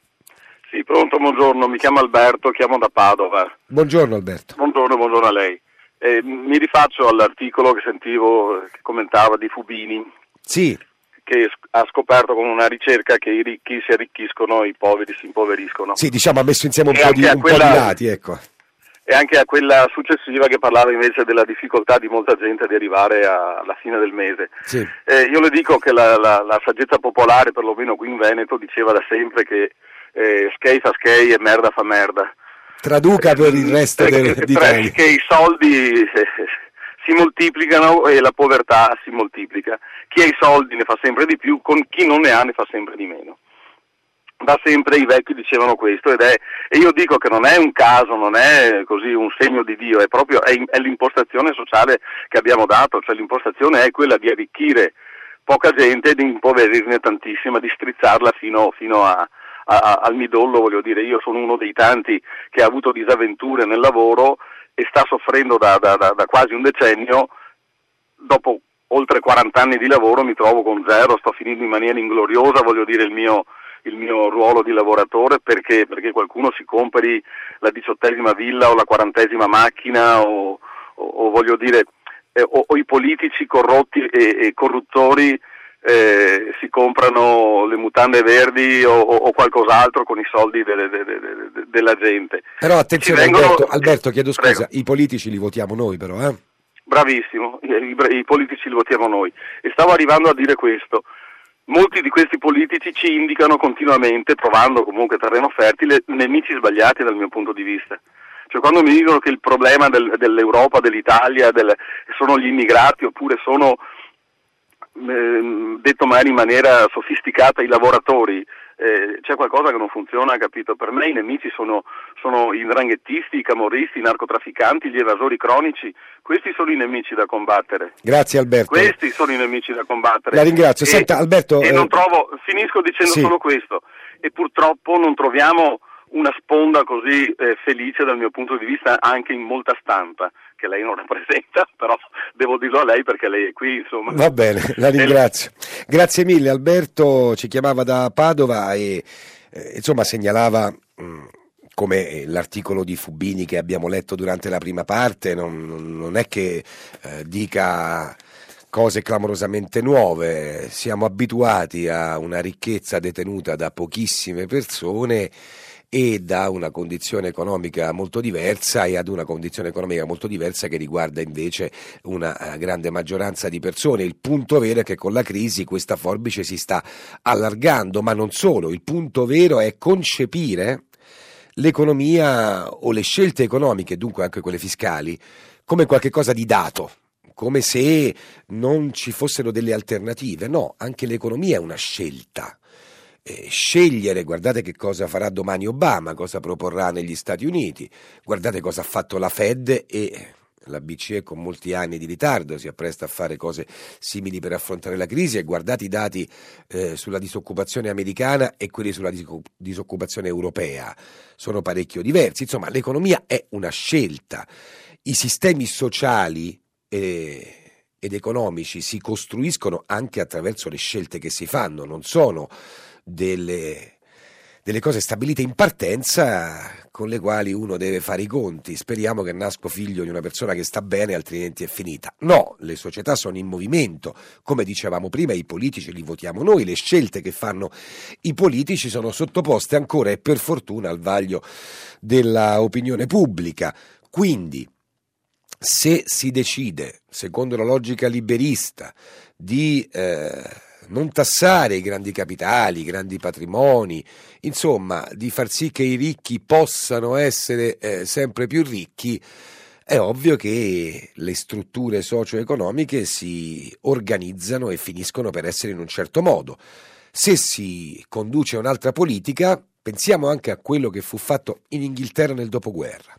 Sì, pronto, buongiorno, mi chiamo Alberto, chiamo da Padova. Buongiorno Alberto. Buongiorno a lei. Mi rifaccio all'articolo che sentivo, che commentava di Fubini. Sì. Che ha scoperto con una ricerca che i ricchi si arricchiscono, i poveri si impoveriscono. Sì, diciamo ha messo insieme un po' di dati, ecco. E anche a quella successiva che parlava invece della difficoltà di molta gente di arrivare alla fine del mese. Sì. Io le dico che la saggezza popolare, perlomeno qui in Veneto, diceva da sempre che schei fa schei e merda fa merda. Traduca per il resto d'Italia. Che i soldi si moltiplicano e la povertà si moltiplica. Chi ha i soldi ne fa sempre di più, con chi non ne ha ne fa sempre di meno. Da sempre i vecchi dicevano questo, e io dico che non è un caso, non è così un segno di Dio, è proprio è l'impostazione sociale che abbiamo dato, cioè l'impostazione è quella di arricchire poca gente e di impoverirne tantissima, di strizzarla fino al midollo. Voglio dire, io sono uno dei tanti che ha avuto disavventure nel lavoro e sta soffrendo da quasi un decennio. Dopo oltre 40 anni di lavoro mi trovo con zero, sto finendo in maniera ingloriosa, voglio dire, il mio ruolo di lavoratore, perché qualcuno si compri la 18ª villa o la 40ª macchina o voglio dire o i politici corrotti e corruttori si comprano le mutande verdi o qualcos'altro con i soldi della gente. Però attenzione Alberto, chiedo scusa, prego. I politici li votiamo noi però, Bravissimo, i politici li votiamo noi. E stavo arrivando a dire questo. Molti di questi politici ci indicano continuamente, trovando comunque terreno fertile, nemici sbagliati dal mio punto di vista. Cioè quando mi dicono che il problema dell'Europa, dell'Italia, sono gli immigrati oppure sono detto magari in maniera sofisticata, i lavoratori, c'è qualcosa che non funziona, capito? Per me i nemici sono i 'ndranghettisti, i camorristi, i narcotrafficanti, gli evasori cronici. Questi sono i nemici da combattere. Grazie Alberto. Questi sono i nemici da combattere. La ringrazio. Senta Alberto. E non trovo, finisco dicendo solo questo, e purtroppo non troviamo una sponda così felice dal mio punto di vista anche in molta stampa, che lei non rappresenta, però devo dirlo a lei perché lei è qui, insomma. Va bene, la ringrazio. Grazie mille. Alberto ci chiamava da Padova e insomma segnalava come l'articolo di Fubini che abbiamo letto durante la prima parte non è che dica cose clamorosamente nuove. Siamo abituati a una ricchezza detenuta da pochissime persone e da una condizione economica molto diversa, e ad una condizione economica molto diversa che riguarda invece una grande maggioranza di persone. Il punto vero è che con la crisi questa forbice si sta allargando, ma non solo. Il punto vero è concepire l'economia o le scelte economiche, dunque anche quelle fiscali, come qualche cosa di dato, come se non ci fossero delle alternative. No, anche l'economia è una scelta. Scegliere, guardate che cosa farà domani Obama, cosa proporrà negli Stati Uniti, guardate cosa ha fatto la Fed, e la BCE con molti anni di ritardo si appresta a fare cose simili per affrontare la crisi, e guardate i dati sulla disoccupazione americana e quelli sulla disoccupazione europea, sono parecchio diversi. Insomma, l'economia è una scelta, i sistemi sociali ed economici si costruiscono anche attraverso le scelte che si fanno, non sono delle cose stabilite in partenza con le quali uno deve fare i conti. Speriamo che nasco figlio di una persona che sta bene, altrimenti è finita. No, le società sono in movimento, come dicevamo prima, i politici li votiamo noi, le scelte che fanno i politici sono sottoposte ancora e per fortuna al vaglio della opinione pubblica. Quindi se si decide, secondo la logica liberista, di non tassare i grandi capitali, i grandi patrimoni, insomma di far sì che i ricchi possano essere sempre più ricchi, è ovvio che le strutture socio-economiche si organizzano e finiscono per essere in un certo modo. Se si conduce un'altra politica, pensiamo anche a quello che fu fatto in Inghilterra nel dopoguerra,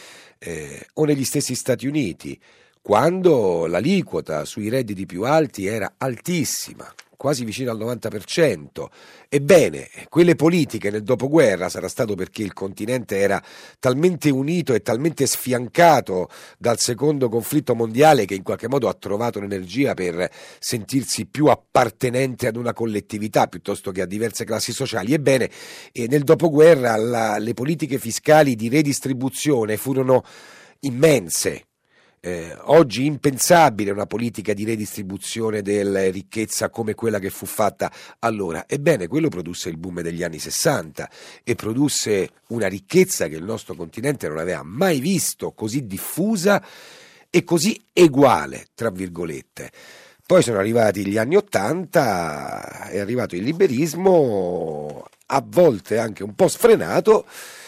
o negli stessi Stati Uniti, quando l'aliquota sui redditi più alti era altissima, quasi vicino al 90%. Ebbene, quelle politiche nel dopoguerra, sarà stato perché il continente era talmente unito e talmente sfiancato dal secondo conflitto mondiale che in qualche modo ha trovato l'energia per sentirsi più appartenente ad una collettività piuttosto che a diverse classi sociali. Ebbene, nel dopoguerra le politiche fiscali di redistribuzione furono immense. Oggi impensabile una politica di redistribuzione della ricchezza come quella che fu fatta allora. Ebbene, quello produsse il boom degli anni 60 e produsse una ricchezza che il nostro continente non aveva mai visto così diffusa e così eguale, tra virgolette. Poi sono arrivati gli anni 80, è arrivato il liberismo, a volte anche un po' sfrenato,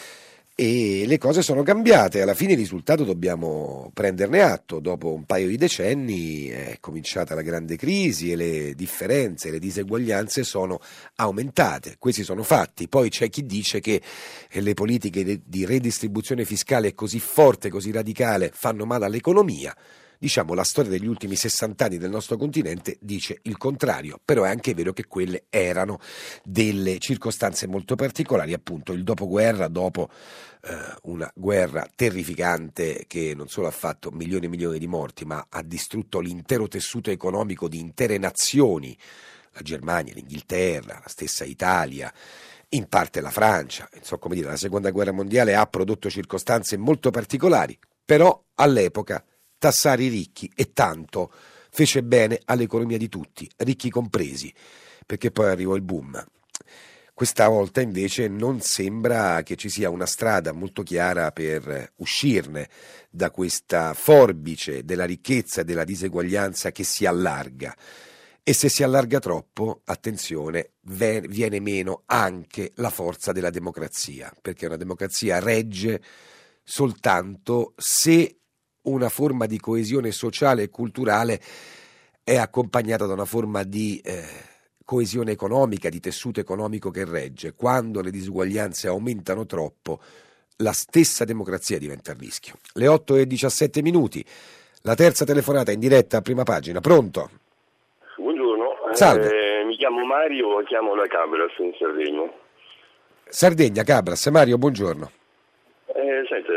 e le cose sono cambiate. Alla fine il risultato dobbiamo prenderne atto. Dopo un paio di decenni è cominciata la grande crisi e le differenze, le diseguaglianze sono aumentate. Questi sono fatti. Poi c'è chi dice che le politiche di redistribuzione fiscale così forte, così radicale, fanno male all'economia. Diciamo, la storia degli ultimi 60 anni del nostro continente dice il contrario, però è anche vero che quelle erano delle circostanze molto particolari, appunto il dopoguerra, dopo una guerra terrificante che non solo ha fatto milioni e milioni di morti, ma ha distrutto l'intero tessuto economico di intere nazioni, la Germania, l'Inghilterra, la stessa Italia, in parte la Francia. Insomma, come dire, la seconda guerra mondiale ha prodotto circostanze molto particolari, però all'epoca tassare i ricchi e tanto fece bene all'economia di tutti, ricchi compresi, perché poi arrivò il boom. Questa volta invece non sembra che ci sia una strada molto chiara per uscirne da questa forbice della ricchezza e della diseguaglianza che si allarga. E se si allarga troppo, attenzione, viene meno anche la forza della democrazia, perché una democrazia regge soltanto se una forma di coesione sociale e culturale è accompagnata da una forma di coesione economica, di tessuto economico che regge. Quando le disuguaglianze aumentano troppo, la stessa democrazia diventa a rischio. Le 8:17, la terza telefonata in diretta a Prima Pagina. Pronto? Buongiorno. Salve. Mi chiamo Mario, chiamo da Cabras in Sardegna. Sardegna, Cabras. Mario, buongiorno. Senta,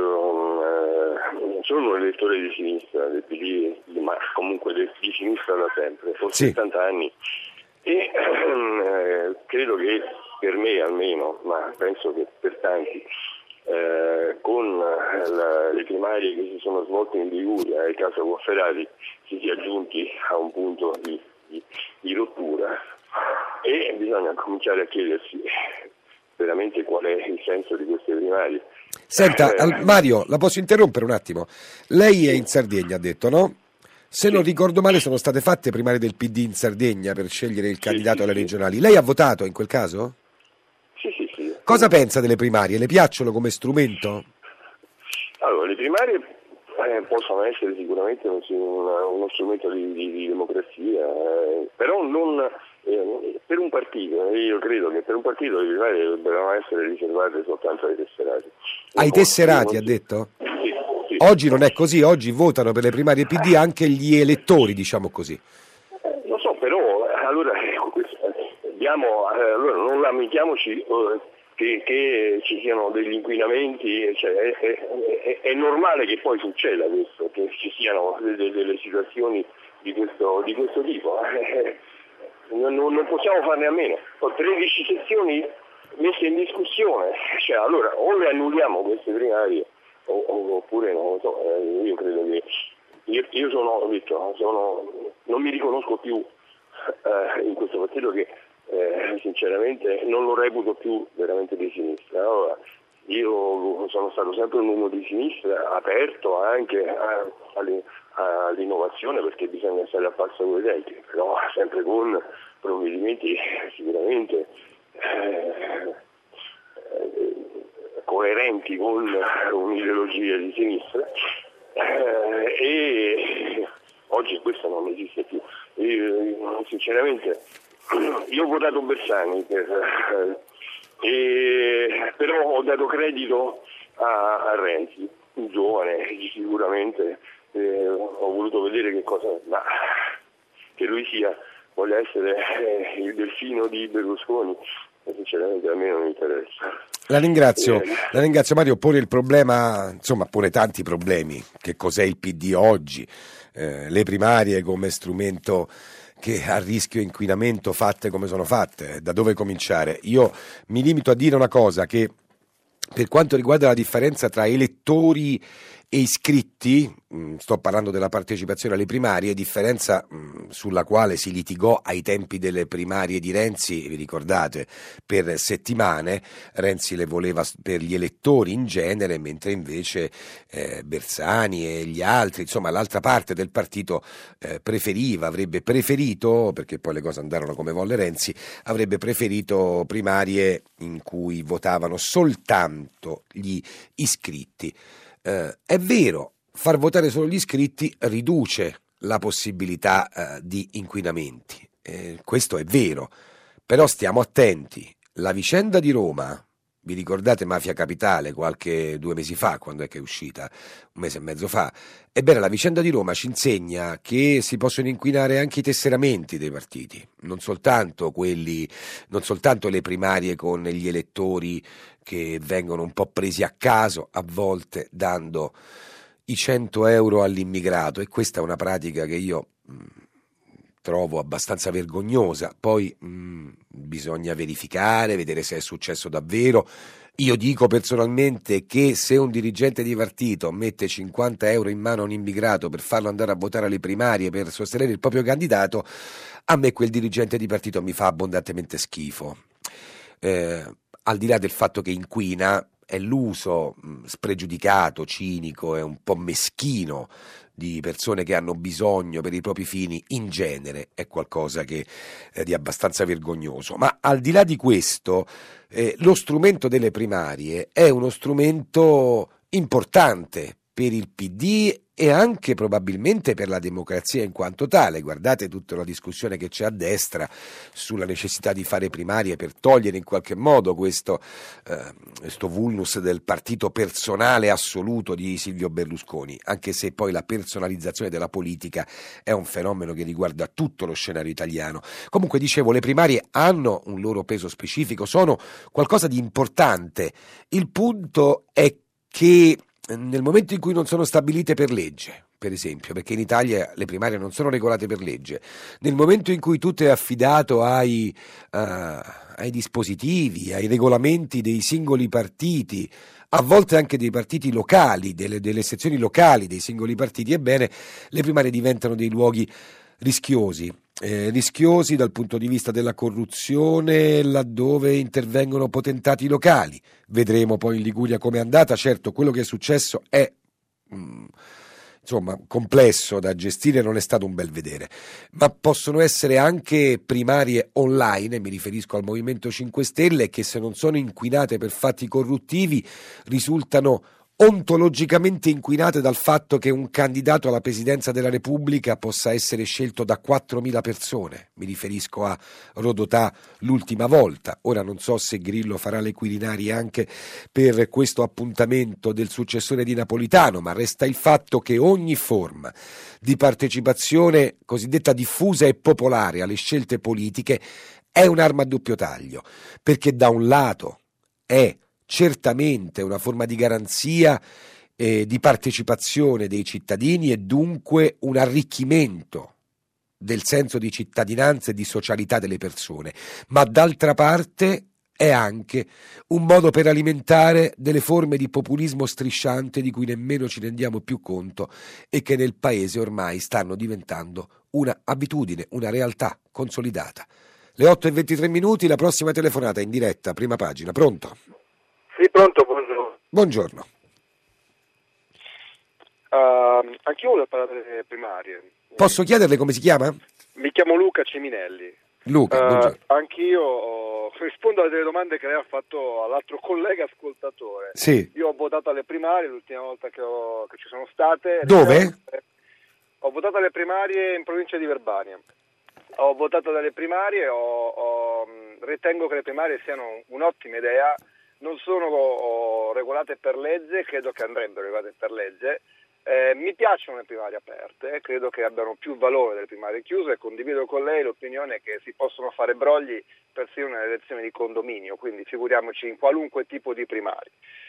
io sono un elettore di sinistra, del PD, ma comunque di sinistra da sempre, forse 70 anni, e credo che per me almeno, ma penso che per tanti, con le primarie che si sono svolte in Liguria e il caso Cofferati si sia giunti a un punto di rottura, e bisogna cominciare a chiedersi veramente qual è il senso di queste primarie. Senta, Mario, la posso interrompere un attimo? Lei è in Sardegna, ha detto, no? Se non ricordo male sono state fatte primarie del PD in Sardegna per scegliere il candidato alle regionali. Lei ha votato in quel caso? Sì. Cosa pensa delle primarie? Le piacciono come strumento? Allora, le primarie possono essere sicuramente uno strumento di democrazia, però non per un partito. Io credo che per un partito le primarie dovrebbero essere riservate soltanto ai tesserati. Ai tesserati, ha detto? Sì. Oggi non è così, oggi votano per le primarie PD anche gli elettori, diciamo così. Lo so, però allora non lamentiamoci che ci siano degli inquinamenti, cioè, è normale che poi succeda questo, che ci siano delle situazioni di questo tipo. Non possiamo farne a meno. 13 sezioni messe in discussione, cioè, allora o le annulliamo queste primarie oppure non lo so. Io credo che io non mi riconosco più in questo partito che sinceramente non lo reputo più veramente di sinistra. Allora, io sono stato sempre un uomo di sinistra, aperto anche all'innovazione, perché bisogna stare a passo con i tempi, però sempre con provvedimenti sicuramente coerenti con un'ideologia di sinistra, e oggi questo non esiste più. Io, sinceramente, io ho votato Bersani però ho dato credito a Renzi, un giovane, sicuramente ho voluto vedere che lui voglia essere il delfino di Berlusconi, e sinceramente a me non interessa. La ringrazio Mario. Pone il problema, insomma pone tanti problemi. Che cos'è il PD oggi? Le primarie come strumento che a rischio inquinamento, fatte come sono fatte, da dove cominciare? Io mi limito a dire una cosa, che per quanto riguarda la differenza tra elettori e iscritti, sto parlando della partecipazione alle primarie, differenza sulla quale si litigò ai tempi delle primarie di Renzi, vi ricordate, per settimane. Renzi le voleva per gli elettori in genere, mentre invece Bersani e gli altri, insomma l'altra parte del partito avrebbe preferito, perché poi le cose andarono come volle Renzi, avrebbe preferito primarie in cui votavano soltanto gli iscritti. È vero, far votare solo gli iscritti riduce la possibilità di inquinamenti, questo è vero, però stiamo attenti. La vicenda di Roma, vi ricordate Mafia Capitale 2 mesi fa, quando è che è uscita? 1 mese e mezzo fa. Ebbene, la vicenda di Roma ci insegna che si possono inquinare anche i tesseramenti dei partiti, non soltanto le primarie con gli elettori che vengono un po' presi a caso, a volte dando i 100 euro all'immigrato, e questa è una pratica che io trovo abbastanza vergognosa. Poi bisogna verificare, vedere se è successo davvero. Io dico personalmente che se un dirigente di partito mette 50 euro in mano a un immigrato per farlo andare a votare alle primarie per sostenere il proprio candidato, a me quel dirigente di partito mi fa abbondantemente schifo. Al di là del fatto che inquina, è l'uso spregiudicato, cinico e un po' meschino di persone che hanno bisogno per i propri fini, in genere è qualcosa che di abbastanza vergognoso. Ma al di là di questo, lo strumento delle primarie è uno strumento importante per il PD e anche probabilmente per la democrazia in quanto tale. Guardate tutta la discussione che c'è a destra sulla necessità di fare primarie per togliere in qualche modo questo vulnus del partito personale assoluto di Silvio Berlusconi, anche se poi la personalizzazione della politica è un fenomeno che riguarda tutto lo scenario italiano. Comunque dicevo, le primarie hanno un loro peso specifico, sono qualcosa di importante. Il punto è che nel momento in cui non sono stabilite per legge, per esempio, perché in Italia le primarie non sono regolate per legge, nel momento in cui tutto è affidato ai dispositivi, ai regolamenti dei singoli partiti, a volte anche dei partiti locali, delle sezioni locali dei singoli partiti, ebbene, le primarie diventano dei luoghi rischiosi dal punto di vista della corruzione, laddove intervengono potentati locali. Vedremo poi in Liguria come è andata. Certo, quello che è successo è complesso da gestire, non è stato un bel vedere, ma possono essere anche primarie online, mi riferisco al Movimento 5 Stelle, che se non sono inquinate per fatti corruttivi risultano ontologicamente inquinate dal fatto che un candidato alla presidenza della Repubblica possa essere scelto da 4.000 persone. Mi riferisco a Rodotà l'ultima volta. Ora non so se Grillo farà le Quirinali anche per questo appuntamento del successore di Napolitano, ma resta il fatto che ogni forma di partecipazione cosiddetta diffusa e popolare alle scelte politiche è un'arma a doppio taglio, perché da un lato è certamente una forma di garanzia di partecipazione dei cittadini e dunque un arricchimento del senso di cittadinanza e di socialità delle persone, ma d'altra parte è anche un modo per alimentare delle forme di populismo strisciante di cui nemmeno ci rendiamo più conto e che nel Paese ormai stanno diventando una abitudine, una realtà consolidata. Le 8:23, la prossima telefonata in diretta, prima pagina. Pronto? Sì, pronto, buongiorno. Buongiorno. Anch'io volevo parlare delle primarie. Posso chiederle come si chiama? Mi chiamo Luca Ceminelli. Luca, buongiorno. Anch'io rispondo alle domande che lei ha fatto all'altro collega ascoltatore. Sì. Io ho votato alle primarie l'ultima volta che ci sono state. Dove? Ho votato alle primarie in provincia di Verbania. Ho votato dalle primarie, ritengo che le primarie siano un'ottima idea. Non sono regolate per legge, credo che andrebbero regolate per legge. Mi piacciono le primarie aperte, credo che abbiano più valore delle primarie chiuse e condivido con lei l'opinione che si possono fare brogli persino nelle elezioni di condominio, quindi figuriamoci in qualunque tipo di primarie.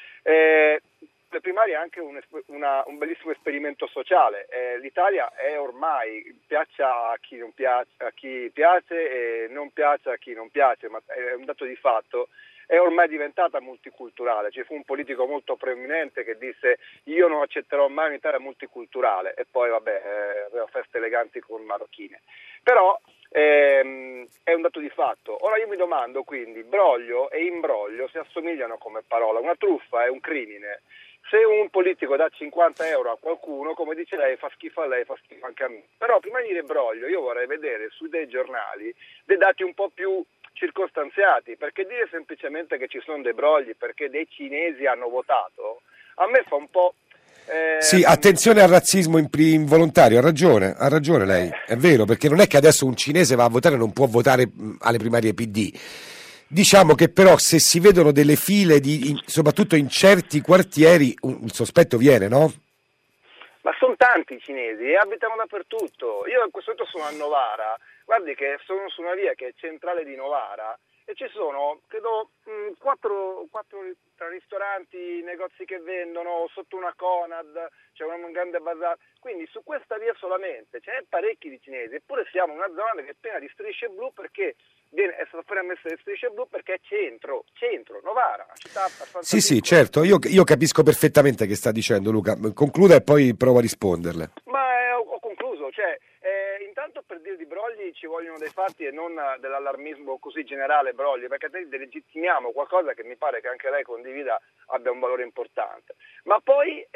Le primarie è anche un bellissimo esperimento sociale. L'Italia è ormai, piaccia a chi non piace, a chi piace e non piace a chi non piace, ma è un dato di fatto. È ormai diventata multiculturale. Ci fu un politico molto preeminente che disse: io non accetterò mai un'Italia multiculturale, e poi aveva feste eleganti con marocchine. Però è un dato di fatto. Ora io mi domando quindi, broglio e imbroglio si assomigliano come parola. Una truffa è un crimine. Se un politico dà 50 euro a qualcuno, come dice lei, fa schifo a lei, fa schifo anche a me. Però prima di dire broglio io vorrei vedere su dei giornali dei dati un po' più circostanziati, perché dire semplicemente che ci sono dei brogli perché dei cinesi hanno votato a me fa un po'. Sì, attenzione al razzismo involontario, ha ragione lei, è vero, perché non è che adesso un cinese va a votare e non può votare alle primarie PD. Diciamo che però se si vedono delle file soprattutto in certi quartieri il sospetto viene, no? Ma sono tanti i cinesi e abitano dappertutto. Io in questo momento sono a Novara, guardi che sono su una via che è centrale di Novara e ci sono, credo, quattro tra ristoranti, negozi che vendono, sotto una Conad c'è un grande bazar, quindi su questa via solamente ce n'è parecchi di cinesi, eppure siamo in una zona che è piena di strisce blu perché è stata fuori ammessa le strisce blu perché è centro, Novara, una città abbastanza Sì, piccola. sì, certo, io capisco perfettamente che sta dicendo Luca, concluda e poi provo a risponderle. Ma ho concluso, intanto per dire di brogli ci vogliono dei fatti e non dell'allarmismo così generale brogli, perché delegittimiamo qualcosa che mi pare che anche lei condivida abbia un valore importante. Ma poi,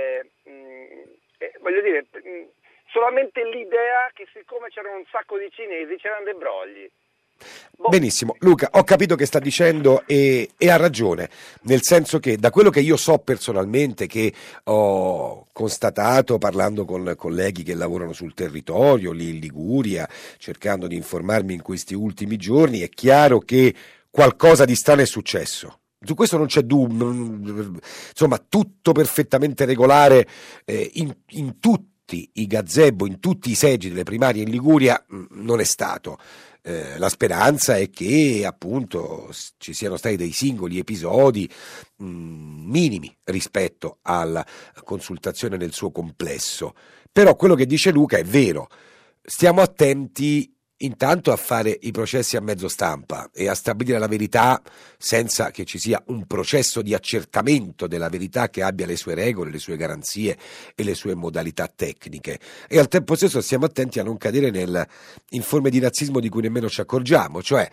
voglio dire, solamente l'idea che siccome c'erano un sacco di cinesi c'erano dei brogli. Benissimo, Luca, ho capito che sta dicendo e ha ragione, nel senso che da quello che io so personalmente, che ho constatato parlando con colleghi che lavorano sul territorio, lì in Liguria, cercando di informarmi in questi ultimi giorni, è chiaro che qualcosa di strano è successo. Su questo non c'è dubbio, insomma, tutto perfettamente regolare in tutti i gazebo, in tutti i seggi delle primarie in Liguria non è stato. La speranza è che appunto ci siano stati dei singoli episodi minimi rispetto alla consultazione nel suo complesso, però quello che dice Luca è vero. Stiamo attenti intanto a fare i processi a mezzo stampa e a stabilire la verità senza che ci sia un processo di accertamento della verità che abbia le sue regole, le sue garanzie e le sue modalità tecniche, e al tempo stesso stiamo attenti a non cadere in forme di razzismo di cui nemmeno ci accorgiamo, cioè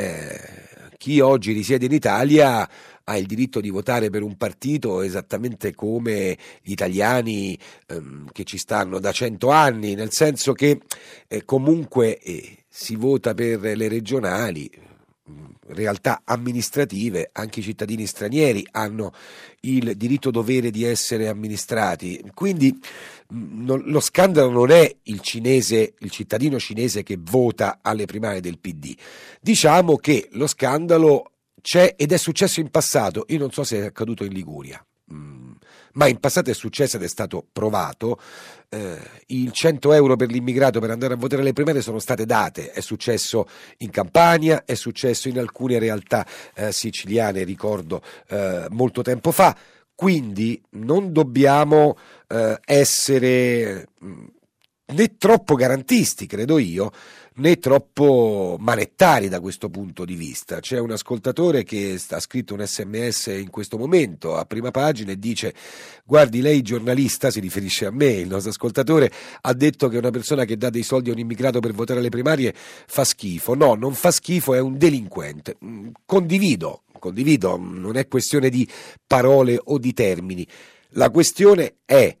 chi oggi risiede in Italia ha il diritto di votare per un partito esattamente come gli italiani che ci stanno da 100 anni, nel senso che comunque si vota per le regionali, realtà amministrative, anche i cittadini stranieri hanno il diritto dovere di essere amministrati, quindi lo scandalo non è il cittadino cinese che vota alle primarie del PD, diciamo che lo scandalo c'è ed è successo in passato. Io non so se è accaduto in Liguria, ma in passato è successo ed è stato provato. Il 100 euro per l'immigrato per andare a votare alle primarie sono state date, è successo in Campania, è successo in alcune realtà siciliane, ricordo molto tempo fa, quindi non dobbiamo essere né troppo garantisti, credo io, né troppo manettari da questo punto di vista. C'è un ascoltatore che ha scritto un SMS in questo momento a prima pagina e dice: guardi, lei giornalista, si riferisce a me, il nostro ascoltatore ha detto che una persona che dà dei soldi a un immigrato per votare alle primarie fa schifo. No, non fa schifo, è un delinquente. Condivido, non è questione di parole o di termini, la questione è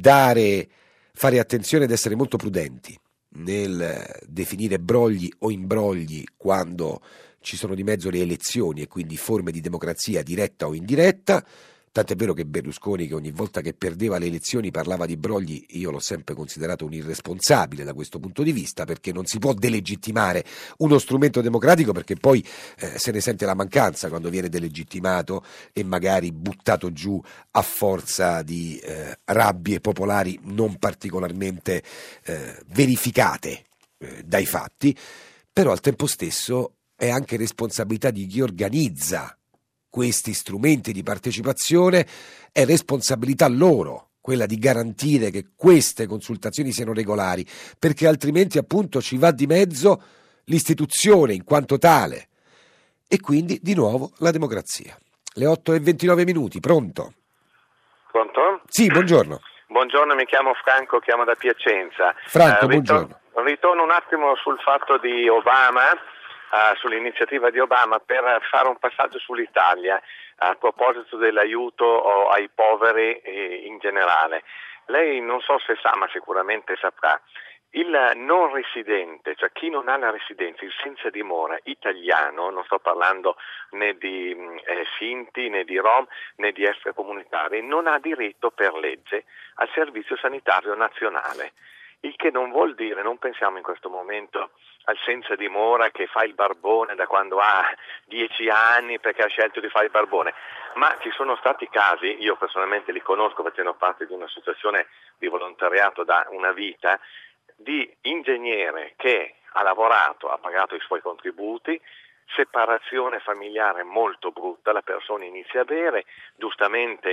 fare attenzione ed essere molto prudenti nel definire brogli o imbrogli quando ci sono di mezzo le elezioni e quindi forme di democrazia diretta o indiretta. Tant'è vero che Berlusconi, che ogni volta che perdeva le elezioni parlava di brogli, io l'ho sempre considerato un irresponsabile da questo punto di vista, perché non si può delegittimare uno strumento democratico, perché poi se ne sente la mancanza quando viene delegittimato e magari buttato giù a forza di rabbie popolari non particolarmente verificate dai fatti. Però al tempo stesso è anche responsabilità di chi organizza questi strumenti di partecipazione, è responsabilità loro quella di garantire che queste consultazioni siano regolari, perché altrimenti appunto ci va di mezzo l'istituzione in quanto tale e quindi di nuovo la democrazia. Le 8:29, pronto? Pronto? Sì, buongiorno. Buongiorno, mi chiamo Franco, chiamo da Piacenza. Franco, buongiorno. Ritorno un attimo sul fatto di Obama, sull'iniziativa di Obama per fare un passaggio sull'Italia a proposito dell'aiuto ai poveri in generale. Lei non so se sa, ma sicuramente saprà, il non residente, cioè chi non ha la residenza, il senza dimora italiano, non sto parlando né di Sinti, né di Rom, né di extracomunitari, non ha diritto per legge al servizio sanitario nazionale. Il che non vuol dire, non pensiamo in questo momento al senza dimora che fa il barbone da quando ha 10 anni perché ha scelto di fare il barbone, ma ci sono stati casi, io personalmente li conosco facendo parte di un'associazione di volontariato da una vita, di ingegnere che ha lavorato, ha pagato i suoi contributi, separazione familiare molto brutta, la persona inizia a bere, giustamente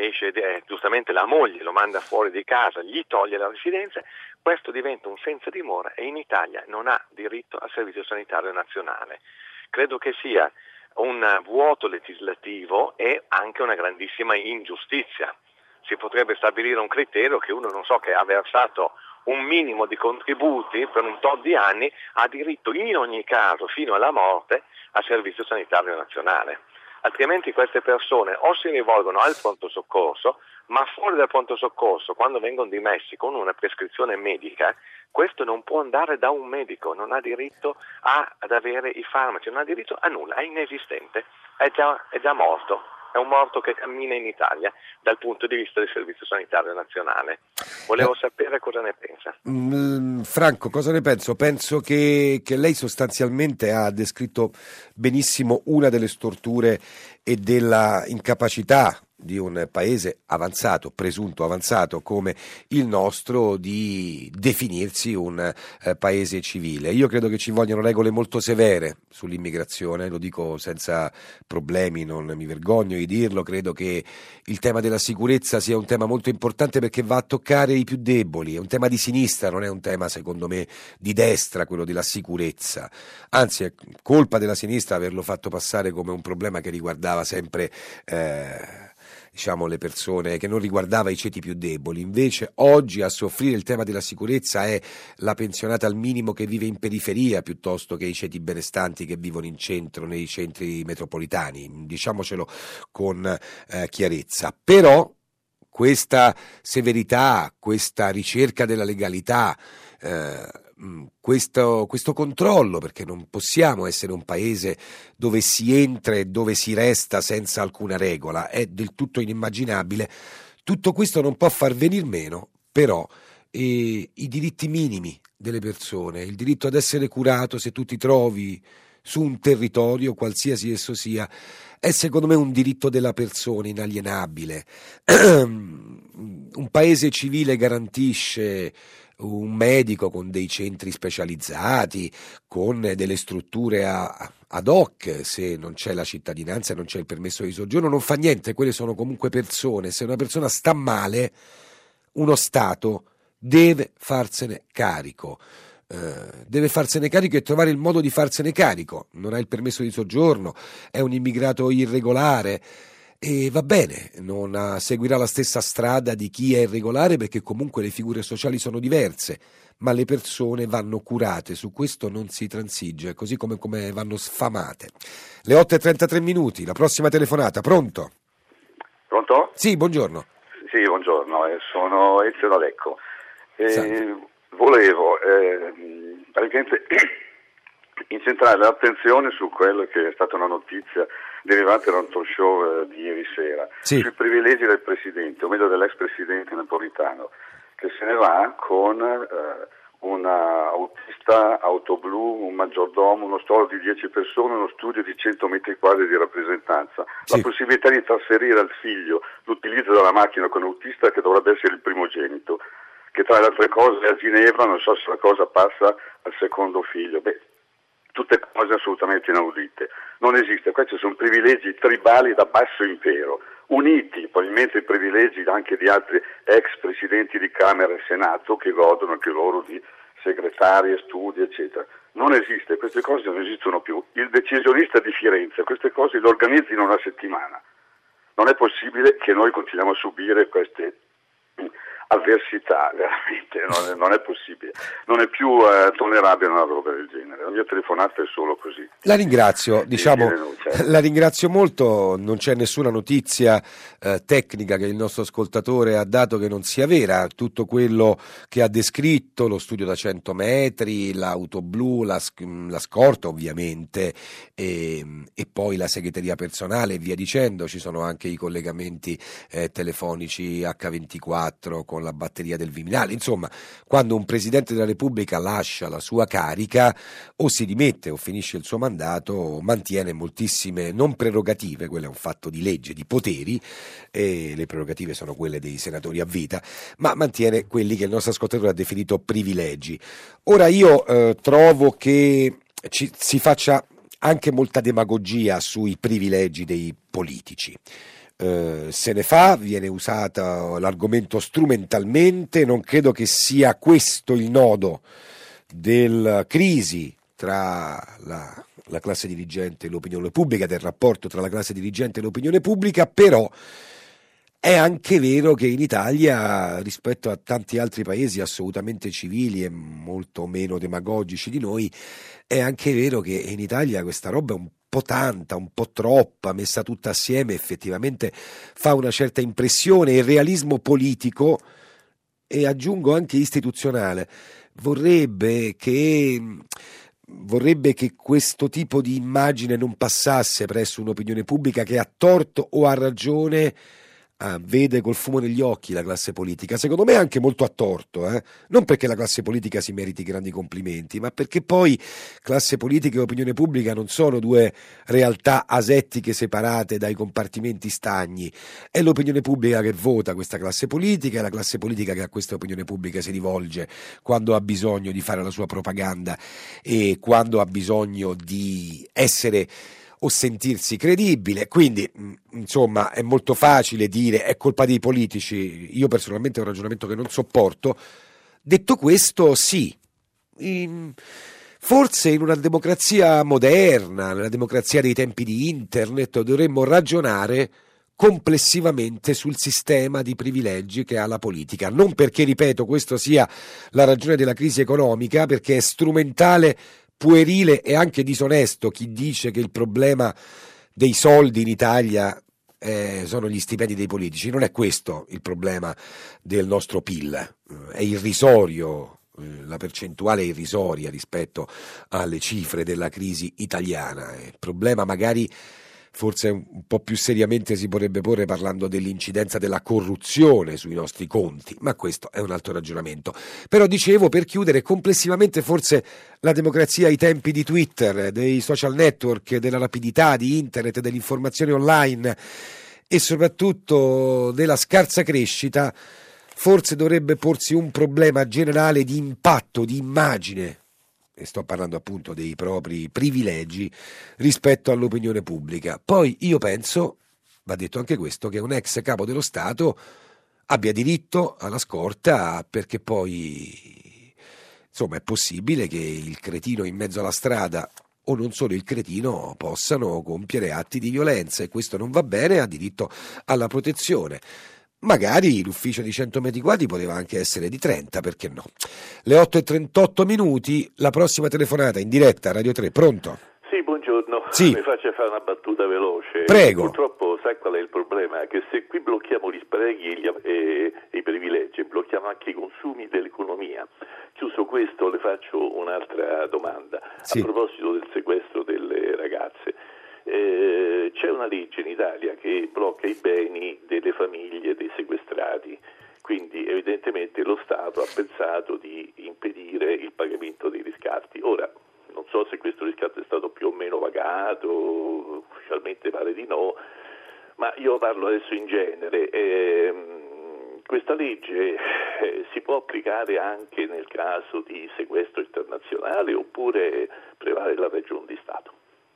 la moglie lo manda fuori di casa, gli toglie la residenza, questo diventa un senza dimora e in Italia non ha diritto al servizio sanitario nazionale. Credo che sia un vuoto legislativo e anche una grandissima ingiustizia. Si potrebbe stabilire un criterio che uno, non so, che ha versato un minimo di contributi per un tot di anni ha diritto in ogni caso fino alla morte al servizio sanitario nazionale. altrimenti queste persone o si rivolgono al pronto soccorso, ma fuori dal pronto soccorso, quando vengono dimessi con una prescrizione medica, questo non può andare da un medico, non ha diritto ad avere i farmaci, non ha diritto a nulla, è inesistente, è già morto. È un morto che cammina in Italia dal punto di vista del Servizio Sanitario Nazionale. Volevo sapere cosa ne pensa. Franco, cosa ne penso? Penso che lei sostanzialmente ha descritto benissimo una delle storture e della incapacità di un paese avanzato, presunto avanzato come il nostro, di definirsi un paese civile. Io credo che ci vogliano regole molto severe sull'immigrazione, lo dico senza problemi, non mi vergogno di dirlo. Credo che il tema della sicurezza sia un tema molto importante perché va a toccare i più deboli, è un tema di sinistra, non è un tema secondo me di destra, quello della sicurezza, anzi è colpa della sinistra averlo fatto passare come un problema che riguardava sempre le persone, che non riguardava i ceti più deboli. Invece oggi a soffrire il tema della sicurezza è la pensionata al minimo che vive in periferia piuttosto che i ceti benestanti che vivono in centro, nei centri metropolitani, diciamocelo con chiarezza. Però questa severità, questa ricerca della legalità, questo controllo, perché non possiamo essere un paese dove si entra e dove si resta senza alcuna regola, è del tutto inimmaginabile. Tutto questo non può far venir meno però i diritti minimi delle persone, il diritto ad essere curato se tu ti trovi su un territorio, qualsiasi esso sia, è secondo me un diritto della persona inalienabile. Un paese civile garantisce un medico con dei centri specializzati, con delle strutture ad hoc, se non c'è la cittadinanza e non c'è il permesso di soggiorno, non fa niente, quelle sono comunque persone. Se una persona sta male, uno Stato deve farsene carico. E trovare il modo di farsene carico. Non ha il permesso di soggiorno, è un immigrato irregolare, e va bene, non seguirà la stessa strada di chi è irregolare, perché comunque le figure sociali sono diverse, ma le persone vanno curate, su questo non si transige, così come vanno sfamate. Le 8:33, la prossima telefonata. Pronto? Pronto? Sì, buongiorno. Sì, buongiorno, sono Ezio da Lecco. Volevo praticamente incentrare l'attenzione su quello che è stata una notizia derivante da un talk show di ieri sera, sì, sui privilegi del presidente, o meglio dell'ex presidente Napolitano, che se ne va con un autista, auto blu, un maggiordomo, uno stallo di 10 persone, uno studio di 100 metri quadri di rappresentanza, sì, la possibilità di trasferire al figlio l'utilizzo della macchina con autista, che dovrebbe essere il primogenito, che tra le altre cose a Ginevra, non so se la cosa passa al secondo figlio. Tutte cose assolutamente inaudite. Non esiste, questi sono privilegi tribali da basso impero, uniti probabilmente ai privilegi anche di altri ex presidenti di Camera e Senato che godono anche loro di segretarie, studi, eccetera. Non esiste, queste cose non esistono più. Il decisionista di Firenze queste cose le organizza in una settimana. Non è possibile che noi continuiamo a subire queste avversità, veramente, non è possibile, non è più tollerabile una roba del genere. La mia telefonata è solo così. La ringrazio, la ringrazio molto. Non c'è nessuna notizia tecnica che il nostro ascoltatore ha dato che non sia vera. Tutto quello che ha descritto, lo studio da 100 metri, l'auto blu, la scorta ovviamente, e poi la segreteria personale e via dicendo. Ci sono anche i collegamenti telefonici H24 con la batteria del Viminale. Insomma, quando un Presidente della Repubblica lascia la sua carica, o si dimette o finisce il suo mandato, mantiene moltissime non prerogative, quello è un fatto di legge, di poteri, e le prerogative sono quelle dei senatori a vita, ma mantiene quelli che il nostro ascoltatore ha definito privilegi. Ora io trovo che si faccia anche molta demagogia sui privilegi dei politici. Se ne fa, viene usato l'argomento strumentalmente. Non credo che sia questo il nodo della crisi tra la classe dirigente e l'opinione pubblica, del rapporto tra la classe dirigente e l'opinione pubblica, però È anche vero che in Italia, rispetto a tanti altri paesi assolutamente civili e molto meno demagogici di noi, è anche vero che in Italia questa roba è un po' tanta, un po' troppa, messa tutta assieme, effettivamente fa una certa impressione. Il realismo politico, e aggiungo anche istituzionale, vorrebbe che questo tipo di immagine non passasse presso un'opinione pubblica che a torto o a ragione vede col fumo negli occhi la classe politica, secondo me anche molto a torto, non perché la classe politica si meriti grandi complimenti, ma perché poi classe politica e opinione pubblica non sono due realtà asettiche separate dai compartimenti stagni. È l'opinione pubblica che vota questa classe politica, è la classe politica che a questa opinione pubblica si rivolge quando ha bisogno di fare la sua propaganda e quando ha bisogno di essere o sentirsi credibile. Quindi insomma è molto facile dire è colpa dei politici. Io personalmente è un ragionamento che non sopporto. Detto questo, sì, forse in una democrazia moderna, nella democrazia dei tempi di internet, dovremmo ragionare complessivamente sul sistema di privilegi che ha la politica, non perché, ripeto, questo sia la ragione della crisi economica, perché è strumentale, puerile e anche disonesto chi dice che il problema dei soldi in Italia sono gli stipendi dei politici. Non è questo il problema del nostro PIL, è irrisorio, la percentuale è irrisoria rispetto alle cifre della crisi italiana. Il problema magari forse un po' più seriamente si potrebbe porre parlando dell'incidenza della corruzione sui nostri conti, ma questo è un altro ragionamento. Però dicevo, per chiudere, complessivamente forse la democrazia ai tempi di Twitter, dei social network, della rapidità di internet, dell'informazione online e soprattutto della scarsa crescita, forse dovrebbe porsi un problema generale di impatto, di immagine, e sto parlando appunto dei propri privilegi rispetto all'opinione pubblica. Poi io penso, va detto anche questo, che un ex capo dello Stato abbia diritto alla scorta, perché poi insomma è possibile che il cretino in mezzo alla strada o non solo il cretino possano compiere atti di violenza, e questo non va bene, ha diritto alla protezione. Magari l'ufficio di 100 metri quadri poteva anche essere di 30, perché no? Le 8:38, la prossima telefonata in diretta, Radio 3, pronto? Sì, buongiorno. Sì. Mi faccia fare una battuta veloce. Prego. Purtroppo sai qual è il problema? Che se qui blocchiamo gli sprechi e i privilegi, blocchiamo anche i consumi dell'economia. Chiuso questo, le faccio un'altra domanda. Sì. A proposito del sequestro delle ragazze. C'è una legge in Italia che blocca i beni delle famiglie dei sequestrati, quindi evidentemente lo Stato ha pensato di impedire il pagamento dei riscatti. Ora, non so se questo riscatto è stato più o meno pagato, ufficialmente pare di no, ma io parlo adesso in genere. Questa legge si può applicare anche nel caso di sequestro internazionale oppure prevale la ragione di Stato?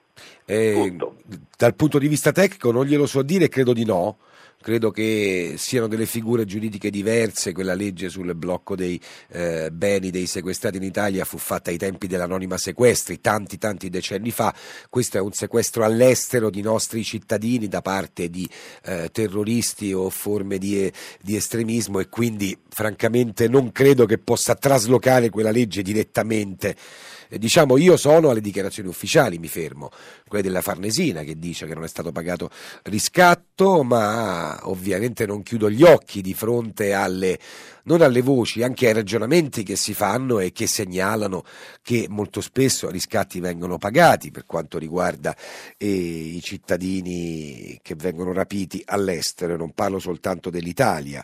Dal punto di vista tecnico non glielo so dire, credo di no. Credo che siano delle figure giuridiche diverse. Quella legge sul blocco dei beni dei sequestrati in Italia fu fatta ai tempi dell'anonima sequestri, tanti decenni fa. Questo è un sequestro all'estero di nostri cittadini da parte di terroristi o forme di estremismo, e quindi francamente non credo che possa traslocare quella legge direttamente. Diciamo, io sono alle dichiarazioni ufficiali, mi fermo, quelle della Farnesina, che dice che non è stato pagato riscatto, ma ovviamente non chiudo gli occhi di fronte non alle voci, anche ai ragionamenti che si fanno e che segnalano che molto spesso riscatti vengono pagati per quanto riguarda i cittadini che vengono rapiti all'estero. Non parlo soltanto dell'Italia.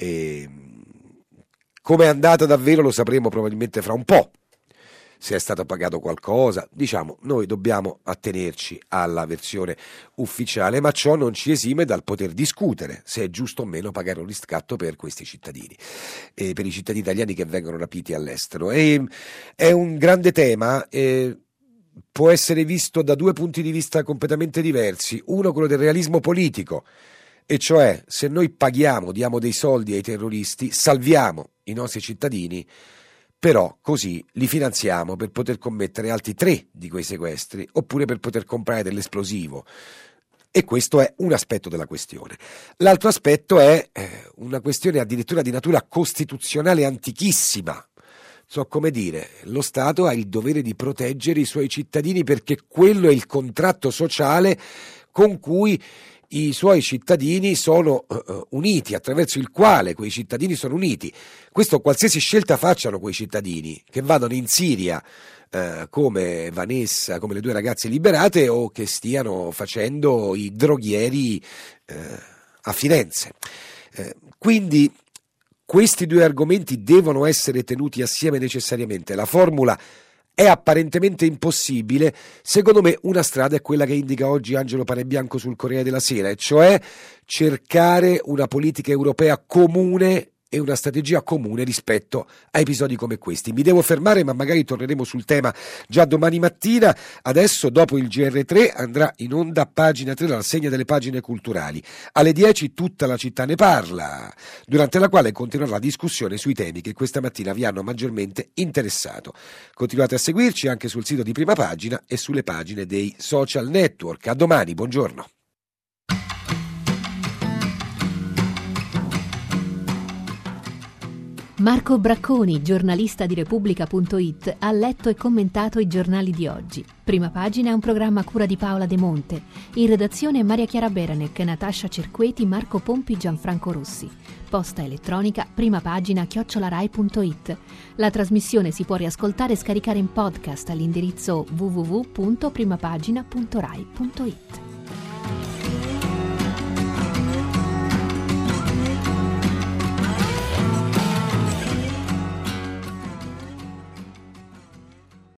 Come è andata davvero lo sapremo probabilmente fra un po'. Se è stato pagato qualcosa, diciamo, noi dobbiamo attenerci alla versione ufficiale, ma ciò non ci esime dal poter discutere se è giusto o meno pagare un riscatto per questi cittadini, per i cittadini italiani che vengono rapiti all'estero. È un grande tema, può essere visto da due punti di vista completamente diversi. Uno, quello del realismo politico, e cioè se noi paghiamo, diamo dei soldi ai terroristi, salviamo i nostri cittadini, però così li finanziamo per poter commettere altri 3 di quei sequestri, oppure per poter comprare dell'esplosivo. E questo è un aspetto della questione. L'altro aspetto è una questione addirittura di natura costituzionale antichissima. So come dire, lo Stato ha il dovere di proteggere i suoi cittadini perché quello è il contratto sociale con cui i suoi cittadini sono uniti, attraverso il quale quei cittadini sono uniti. Questo qualsiasi scelta facciano quei cittadini, che vadano in Siria come Vanessa, come le 2 ragazze liberate, o che stiano facendo i droghieri a Firenze. Quindi questi 2 argomenti devono essere tenuti assieme necessariamente. La formula è apparentemente impossibile. Secondo me una strada è quella che indica oggi Angelo Panebianco sul Corriere della Sera, e cioè cercare una politica europea comune e una strategia comune rispetto a episodi come questi. Mi devo fermare, ma magari torneremo sul tema già domani mattina. Adesso, dopo il GR3, andrà in onda Pagina 3, la rassegna delle pagine culturali. Alle 10 Tutta la città ne parla, durante la quale continuerà la discussione sui temi che questa mattina vi hanno maggiormente interessato. Continuate a seguirci anche sul sito di Prima Pagina e sulle pagine dei social network. A domani, buongiorno. Marco Bracconi, giornalista di Repubblica.it, ha letto e commentato i giornali di oggi. Prima Pagina è un programma a cura di Paola De Monte. In redazione Maria Chiara Beranec, Natascia Cerqueti, Marco Pompi, Gianfranco Rossi. Posta elettronica primaPagina@rai.it. La trasmissione si può riascoltare e scaricare in podcast all'indirizzo www.primapagina.rai.it.